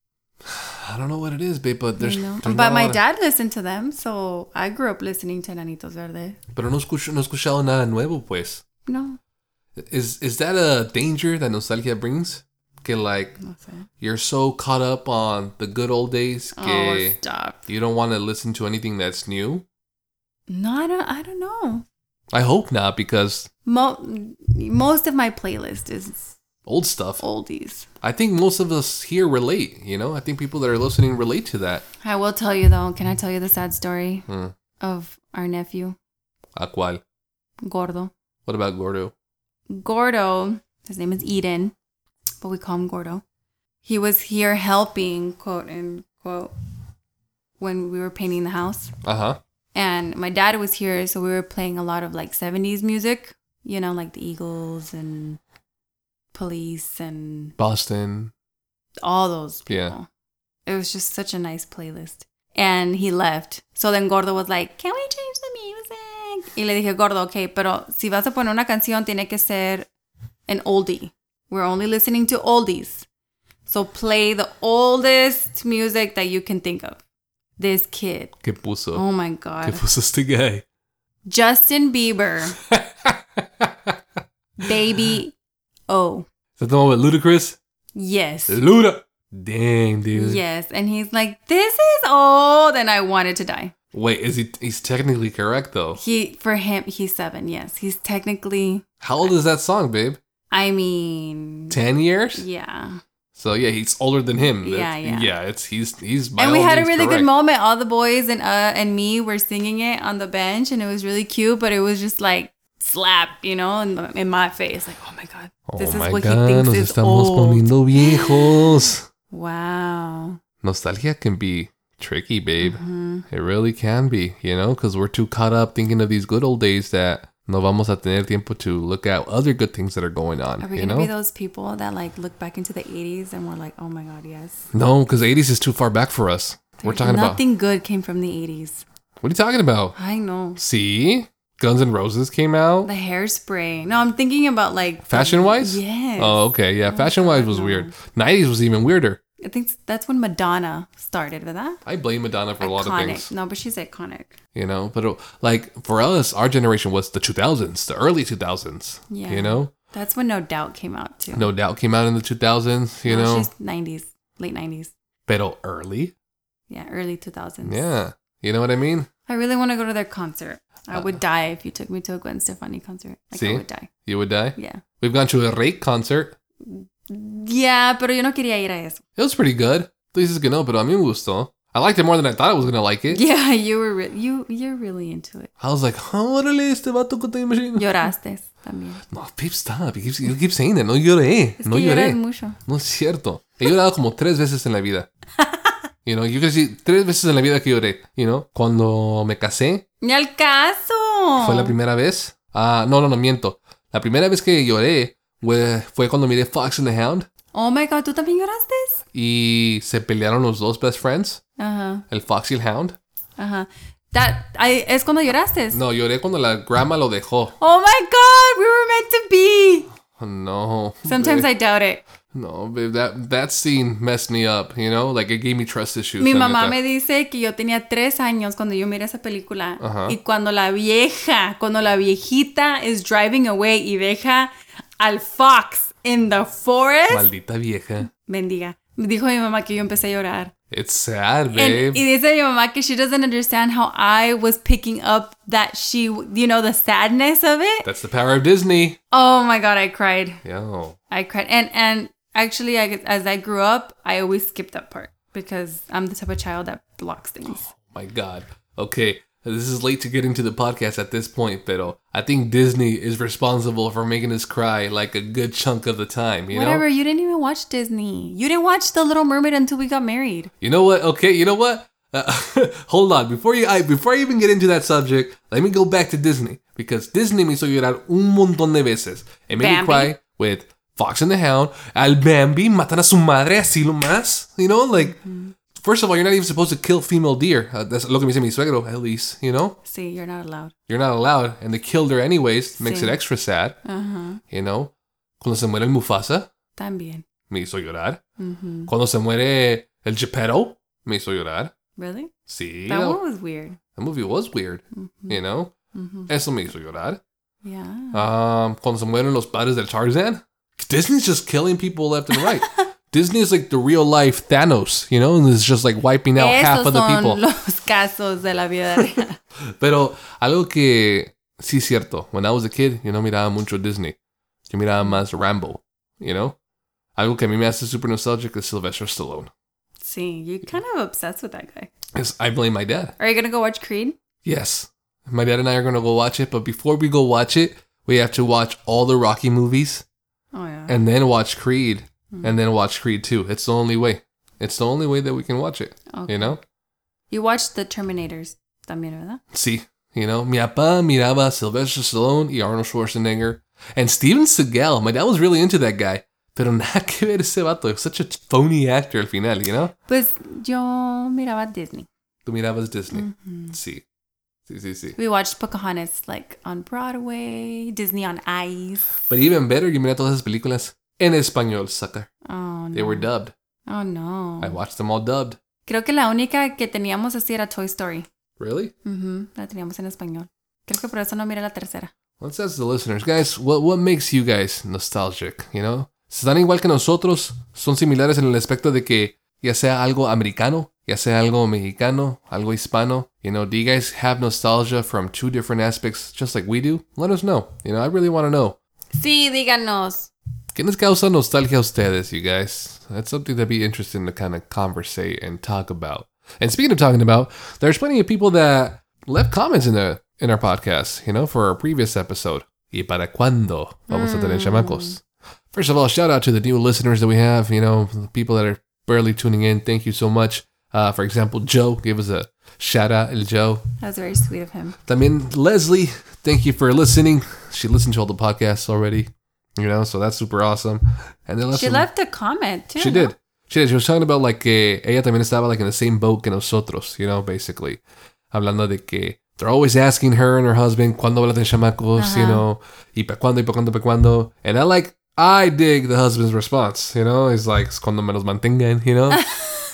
Speaker 1: I don't know what it is, babe, but there's
Speaker 2: but my dad listened to them, so I grew up listening to Enanitos Verdes.
Speaker 1: Pero no escuchado nada nuevo, pues.
Speaker 2: No.
Speaker 1: Is that a danger that nostalgia brings? Que like
Speaker 2: no sé.
Speaker 1: You're so caught up on the good old days que
Speaker 2: stop.
Speaker 1: You don't want to listen to anything that's new?
Speaker 2: No, I don't know.
Speaker 1: I hope not, because
Speaker 2: most of my playlist is
Speaker 1: old stuff.
Speaker 2: Oldies.
Speaker 1: I think most of us here relate, you know? I think people that are listening relate to that.
Speaker 2: I will tell you, though. Can I tell you the sad story of our nephew?
Speaker 1: ¿A cuál?
Speaker 2: Gordo.
Speaker 1: What about Gordo?
Speaker 2: Gordo, his name is Eden, but we call him Gordo. He was here helping, quote unquote, when we were painting the house.
Speaker 1: Uh-huh.
Speaker 2: And my dad was here, so we were playing a lot of like 70s music, you know, like the Eagles and Police and
Speaker 1: Boston.
Speaker 2: All those people.
Speaker 1: Yeah.
Speaker 2: It was just such a nice playlist. And he left. So then Gordo was like, can we change the music? Y le dije, Gordo, okay, pero si vas a poner una canción, tiene que ser an oldie. We're only listening to oldies. So play the oldest music that you can think of. This kid.
Speaker 1: ¿Qué puso?
Speaker 2: Oh my God.
Speaker 1: ¿Qué puso este guy?
Speaker 2: Justin Bieber. Baby O.
Speaker 1: Is that the one with Ludacris?
Speaker 2: Yes.
Speaker 1: Luda. Dang, dude.
Speaker 2: Yes. And he's like, this is old. And I wanted to die.
Speaker 1: Wait, he's technically correct though.
Speaker 2: For him, he's 7. Yes. He's technically.
Speaker 1: How old is that song, babe?
Speaker 2: I mean.
Speaker 1: 10 years?
Speaker 2: Yeah.
Speaker 1: So yeah, he's older than him.
Speaker 2: Yeah.
Speaker 1: Yeah, he's by
Speaker 2: and we
Speaker 1: all
Speaker 2: had a
Speaker 1: means
Speaker 2: really
Speaker 1: correct.
Speaker 2: good moment. All the boys and me were singing it on the bench, and it was really cute. But it was just like slap, you know, in my face. Like, oh my God, this is what he thinks
Speaker 1: nos
Speaker 2: is
Speaker 1: estamos
Speaker 2: old.
Speaker 1: poniendo viejos.
Speaker 2: Wow.
Speaker 1: Nostalgia can be tricky, babe. It really can be, you know, because we're too caught up thinking of these good old days that no vamos a tener tiempo to look at other good things that are going on.
Speaker 2: Are we
Speaker 1: you
Speaker 2: gonna
Speaker 1: know?
Speaker 2: be those people that like look back into the 80s and we're like, oh my God, yes.
Speaker 1: No, because the 80s is too far back for us. We're talking about
Speaker 2: nothing good came from the 80s.
Speaker 1: What are you talking about?
Speaker 2: I know.
Speaker 1: See? Guns N' Roses came out.
Speaker 2: The Hairspray. No, I'm thinking about like...
Speaker 1: Fashion-wise?
Speaker 2: Yes.
Speaker 1: Oh, okay. Yeah, fashion-wise was weird. 90s was even weirder.
Speaker 2: I think that's when Madonna started with that.
Speaker 1: I blame Madonna for a lot of things.
Speaker 2: No, but she's iconic.
Speaker 1: You know, but like for us, our generation was the 2000s, the early 2000s.
Speaker 2: Yeah.
Speaker 1: You know?
Speaker 2: That's when No Doubt came out too.
Speaker 1: No Doubt came out in the 2000s, you know?
Speaker 2: She's 90s, late 90s.
Speaker 1: Pero early?
Speaker 2: Yeah, early 2000s.
Speaker 1: Yeah. You know what I mean?
Speaker 2: I really want to go to their concert. I would die if you took me to a Gwen Stefani concert. Like, I would die.
Speaker 1: You would die?
Speaker 2: Yeah.
Speaker 1: We've gone to a Rake concert.
Speaker 2: Yeah, pero yo no quería ir a eso.
Speaker 1: It was pretty good. Dices que no, pero a mí me gustó. I liked it more than I thought I was going to like it.
Speaker 2: Yeah, you're really into it.
Speaker 1: I was like, órale, este vato con Time Machine.
Speaker 2: Lloraste también.
Speaker 1: No, babe, stop. You keep saying that. No lloré.
Speaker 2: Es
Speaker 1: No
Speaker 2: que
Speaker 1: lloré.
Speaker 2: lloras mucho.
Speaker 1: No es cierto. He llorado como 3 veces en la vida. You know, yo casi 3 veces en la vida que lloré. You know, cuando me casé.
Speaker 2: ¡Ni al caso!
Speaker 1: Fue la primera vez. No, miento. La primera vez que lloré fue cuando miré Fox and the Hound.
Speaker 2: Oh my God, ¿tú también lloraste?
Speaker 1: Y se pelearon los dos best friends.
Speaker 2: Ajá.
Speaker 1: El Fox y el Hound.
Speaker 2: Ajá. ¿Es cuando lloraste?
Speaker 1: No, lloré cuando la grandma lo dejó.
Speaker 2: Oh my God, we were meant to be.
Speaker 1: No.
Speaker 2: Sometimes I doubt it.
Speaker 1: No, babe, that scene messed me up, you know? Like, it gave me trust issues.
Speaker 2: Mi mamá me dice que yo tenía 3 años cuando yo miré esa película.
Speaker 1: Ajá.
Speaker 2: Y cuando la viejita is driving away y deja al Fox in the forest.
Speaker 1: Maldita vieja.
Speaker 2: Bendiga. Dijo mi mamá que yo empecé a llorar.
Speaker 1: It's sad, babe.
Speaker 2: Y dice mi mamá que she doesn't understand how I was picking up that the sadness of it.
Speaker 1: That's the power of Disney.
Speaker 2: Oh my God, I cried.
Speaker 1: Yo.
Speaker 2: I cried. And actually, as I grew up, I always skipped that part because I'm the type of child that blocks things.
Speaker 1: Oh my God. Okay, this is late to get into the podcast at this point, pero I think Disney is responsible for making us cry like a good chunk of the time, you
Speaker 2: Whatever,
Speaker 1: know?
Speaker 2: you didn't even watch Disney. You didn't watch The Little Mermaid until we got married.
Speaker 1: You know what? Okay, you know what? Hold on. Before I even get into that subject, let me go back to Disney. Because Disney me hizo llorar un montón de veces. It made me cry with Fox and the Hound. Al Bambi matan a su madre así lo más. You know, like... First of all, you're not even supposed to kill female deer. That's lo que me dice mi suegro, at least, you know?
Speaker 2: Sí, you're not allowed.
Speaker 1: You're not allowed. And they killed her anyways. Makes
Speaker 2: Sí.
Speaker 1: it extra sad.
Speaker 2: Uh-huh.
Speaker 1: You know? Cuando se muere el Mufasa,
Speaker 2: También.
Speaker 1: me hizo llorar.
Speaker 2: Mm-hmm.
Speaker 1: Cuando se muere el Geppetto, me hizo llorar.
Speaker 2: Really?
Speaker 1: Sí.
Speaker 2: That one was weird.
Speaker 1: That movie was weird.
Speaker 2: Mm-hmm.
Speaker 1: You know?
Speaker 2: Mm-hmm.
Speaker 1: Eso me hizo llorar.
Speaker 2: Yeah.
Speaker 1: Cuando se mueren los padres del Tarzan. Disney's just killing people left and right. Disney is like the real life Thanos, you know, and it's just like wiping out half of the people.
Speaker 2: Esos son los casos de la vida real.
Speaker 1: Pero algo que sí es cierto. When I was a kid, yo no miraba mucho Disney. Yo miraba más Rambo, you know? Algo que a mí me hace super nostalgic is Sylvester Stallone.
Speaker 2: Sí, you're kind of obsessed with that guy.
Speaker 1: Yes, I blame my dad.
Speaker 2: Are you going to go watch Creed?
Speaker 1: Yes. My dad and I are going to go watch it, but before we go watch it, we have to watch all the Rocky movies
Speaker 2: Oh, yeah.
Speaker 1: and then watch Creed. And then watch Creed 2. It's the only way. It's the only way that we can watch it.
Speaker 2: Okay.
Speaker 1: You know?
Speaker 2: You watched The Terminators también, ¿verdad?
Speaker 1: Sí. You know? Mi papá miraba Sylvester Stallone y Arnold Schwarzenegger. And Steven Seagal. My dad was really into that guy. Pero nada que ver ese vato. Such a phony actor al final, you know?
Speaker 2: Pues yo miraba Disney.
Speaker 1: Tú mirabas Disney.
Speaker 2: Mm-hmm.
Speaker 1: Sí. Sí.
Speaker 2: We watched Pocahontas like on Broadway, Disney on Ice.
Speaker 1: But even better, yo miré todas esas películas en español, sucker.
Speaker 2: Oh, no.
Speaker 1: They were dubbed.
Speaker 2: Oh, no.
Speaker 1: I watched them all dubbed.
Speaker 2: Creo que la única que teníamos así era Toy Story.
Speaker 1: Really?
Speaker 2: La teníamos en español. Creo que por eso no miré la tercera.
Speaker 1: Let's ask the listeners, guys, what makes you guys nostalgic, you know? ¿Están igual que nosotros? ¿Son similares en el aspecto de que ya sea algo americano, ya sea algo mexicano, algo hispano? You know, do you guys have nostalgia from 2 different aspects just like we do? Let us know. You know, I really want to know.
Speaker 2: Sí, díganos.
Speaker 1: ¿Qué les causa nostalgia a ustedes, you guys? That's something that'd be interesting to kind of conversate and talk about. And speaking of talking about, there's plenty of people that left comments in our podcast, you know, for our previous episode. ¿Y para cuándo vamos a tener chamacos? First of all, shout out to the new listeners that we have, you know, the people that are barely tuning in. Thank you so much. For example, Joe gave us a shout out, El Joe.
Speaker 2: That was very sweet of him.
Speaker 1: También Leslie, thank you for listening. She listened to all the podcasts already, you know, so that's super awesome. And then
Speaker 2: She left a comment too.
Speaker 1: She did. She was talking about like que ella también estaba like in the same boat que nosotros, you know, basically. Hablando de que they're always asking her and her husband, ¿cuándo van a tener chamacos? You know, y pa' cuándo, y pa' cuándo, pa' cuándo. And I dig the husband's response, you know? He's like, cuando me los mantengan, you know?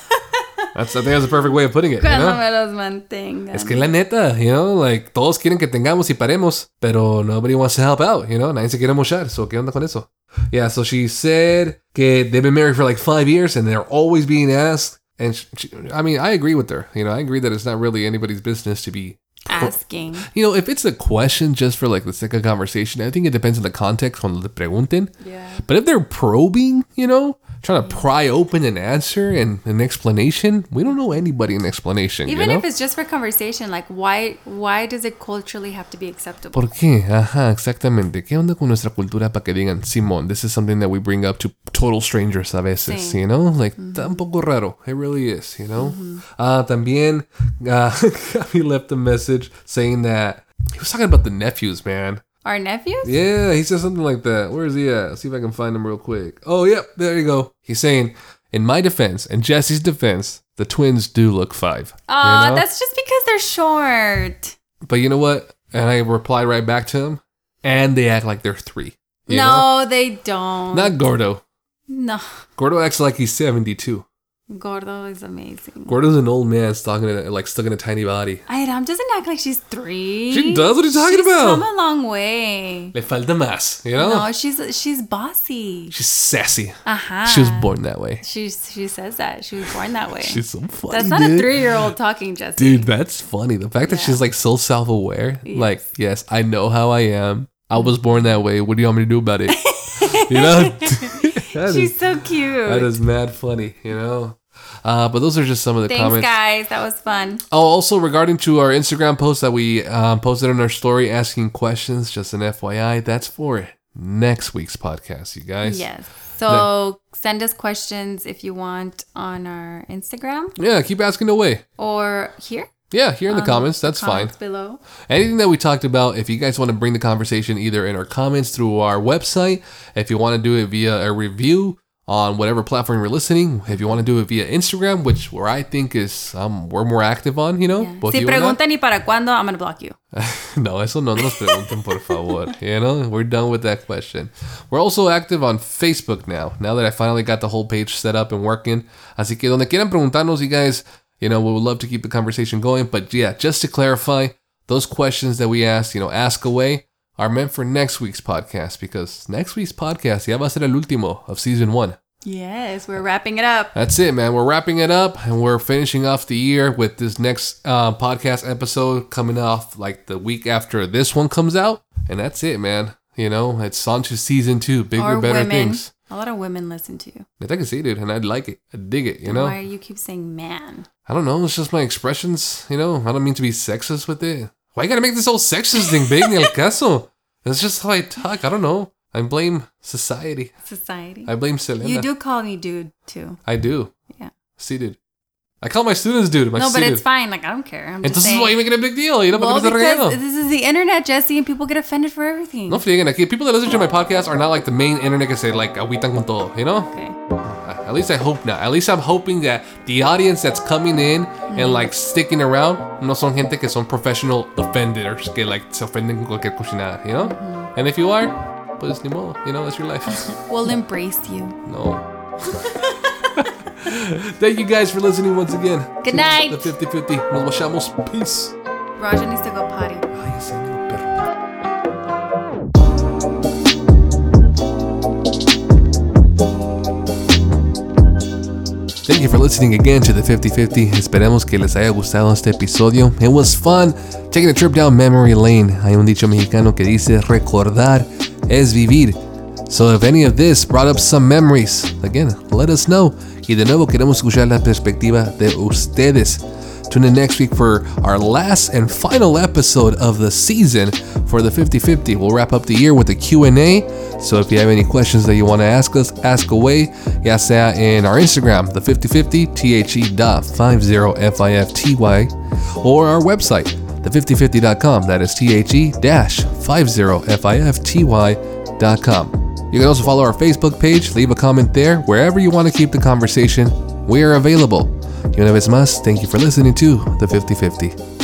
Speaker 1: I think that's a perfect way of putting it, you know?
Speaker 2: Cuando me los mantengan.
Speaker 1: Es que la neta, you know, like, todos quieren que tengamos y paremos, pero nobody wants to help out, you know? Nadie se quiere mochar, so ¿qué onda con eso? Yeah, so she said que they've been married for like 5 years and they're always being asked. And I mean, I agree with her. You know, I agree that it's not really anybody's business to be
Speaker 2: asking.
Speaker 1: You know, if it's a question just for like the sake of conversation, I think it depends on the context cuando te pregunten.
Speaker 2: Yeah.
Speaker 1: But if they're probing, you know, trying to pry open an answer and an explanation, we don't know anybody an explanation.
Speaker 2: Even
Speaker 1: you know?
Speaker 2: if it's just for conversation, like why does it culturally have to be acceptable?
Speaker 1: ¿Por qué? Ajá, exactamente. ¿Qué onda con nuestra cultura para que digan, Simón, this is something that we bring up to total strangers a veces,
Speaker 2: Sí.
Speaker 1: you know? Like, está un poco raro. It really is, you know? También, he left a message saying that he was talking about the nephews, man.
Speaker 2: Our nephews?
Speaker 1: Yeah, he said something like that. Where is he at? Let's see if I can find him real quick. Oh, yep, there you go. He's saying, in my defense, and Jesse's defense, the twins do look 5.
Speaker 2: Oh,
Speaker 1: you know?
Speaker 2: that's just because they're short.
Speaker 1: But you know what? And I replied right back to him, and they act like they're 3. You
Speaker 2: No,
Speaker 1: know?
Speaker 2: they don't.
Speaker 1: Not Gordo.
Speaker 2: No.
Speaker 1: Gordo acts like he's 72.
Speaker 2: Gordo is amazing.
Speaker 1: Gordo's an old man stuck in a tiny body.
Speaker 2: Ayram doesn't act like she's 3.
Speaker 1: She does? What are you talking
Speaker 2: She's
Speaker 1: about?
Speaker 2: come a long way.
Speaker 1: Le falta más, you know?
Speaker 2: No, she's bossy.
Speaker 1: She's sassy.
Speaker 2: Aha.
Speaker 1: She was born that way.
Speaker 2: She says that. She was born that way.
Speaker 1: She's so funny,
Speaker 2: That's not
Speaker 1: dude.
Speaker 2: a 3-year-old talking, Jesse.
Speaker 1: Dude, that's funny. The fact that she's like so self-aware.
Speaker 2: Yes.
Speaker 1: Like, yes, I know how I am. I was born that way. What do you want me to do about it? You know?
Speaker 2: She's so cute.
Speaker 1: That is mad funny, you know? But those are just some of the
Speaker 2: Thanks,
Speaker 1: comments.
Speaker 2: guys. That was fun.
Speaker 1: Oh, also regarding to our Instagram post that we posted on our story asking questions, just an FYI, that's for next week's podcast, you guys.
Speaker 2: Yes. So send us questions if you want on our Instagram
Speaker 1: Yeah, keep asking away.
Speaker 2: or here.
Speaker 1: Yeah, here in the comments, that's
Speaker 2: Comments
Speaker 1: fine.
Speaker 2: below.
Speaker 1: Anything that we talked about, if you guys want to bring the conversation either in our comments through our website, if you want to do it via a review on whatever platform you're listening, if you want to do it via Instagram, which where I think is we're more active on, you know.
Speaker 2: Yeah.
Speaker 1: Both
Speaker 2: Si
Speaker 1: you and I.
Speaker 2: preguntan y para cuándo, I'm gonna block you.
Speaker 1: No, eso no nos pregunten, por favor. You know, we're done with that question. We're also active on Facebook now that I finally got the whole page set up and working. Así que donde quieran preguntarnos, you guys, you know, we would love to keep the conversation going. But yeah, just to clarify, those questions that we asked, you know, ask away, are meant for next week's podcast, because next week's podcast ya va a ser el último of season 1.
Speaker 2: Yes, we're wrapping it up.
Speaker 1: That's it, man. We're wrapping it up, and we're finishing off the year with this next podcast episode coming off like the week after this one comes out. And that's it, man. You know, it's on to season 2, bigger,
Speaker 2: Or
Speaker 1: better
Speaker 2: women.
Speaker 1: things.
Speaker 2: A lot of women listen to you.
Speaker 1: I can see, dude, and I'd like it. I dig it, you know?
Speaker 2: Why do you keep saying man?
Speaker 1: I don't know. It's just my expressions, you know? I don't mean to be sexist with it. Why you gotta make this whole sexist thing big, ni el caso? It's just how I talk. I don't know. I blame society.
Speaker 2: Society.
Speaker 1: I blame Selena.
Speaker 2: You do call me dude, too.
Speaker 1: I do.
Speaker 2: Yeah.
Speaker 1: See, dude. I call my students dude.
Speaker 2: No, but it's fine. Like, I don't care. I'm just
Speaker 1: Entonces,
Speaker 2: saying.
Speaker 1: why are you making a big deal? You know,
Speaker 2: Well,
Speaker 1: porque me estás
Speaker 2: because
Speaker 1: regañando.
Speaker 2: this is the internet, Jesse, and people get offended for everything.
Speaker 1: No frieguen. Aquí, people that listen to my podcast are not like the main internet que se like agüitan con todo, you know?
Speaker 2: Okay.
Speaker 1: At least I hope not. At least I'm hoping that the audience that's coming in and like sticking around no son gente que son professional offenders que like se ofenden con cualquier cochinada, you know? And if you are, pues ni modo, you know, that's your life.
Speaker 2: We'll embrace you.
Speaker 1: No. Thank you guys for listening once again.
Speaker 2: Good night.
Speaker 1: The 50-50. Nos vayamos. Peace.
Speaker 2: Raja needs to go potty.
Speaker 1: Ay, ese negro perro. Thank you for listening again to the 50-50. Esperemos que les haya gustado este episodio. It was fun taking a trip down memory lane. Hay un dicho mexicano que dice recordar es vivir. So if any of this brought up some memories, again, let us know. Y de nuevo queremos escuchar la perspectiva de ustedes. Tune in next week for our last and final episode of the season for the 50-50. We'll wrap up the year with a Q&A. So if you have any questions that you want to ask us, ask away. Ya sea in our Instagram, the 5050, THE.50FIFTY, or our website, the5050.com. That is THE-50FIFTY.com. You can also follow our Facebook page, leave a comment there. Wherever you want to keep the conversation, we are available. Y una vez más, thank you for listening to the 50-50.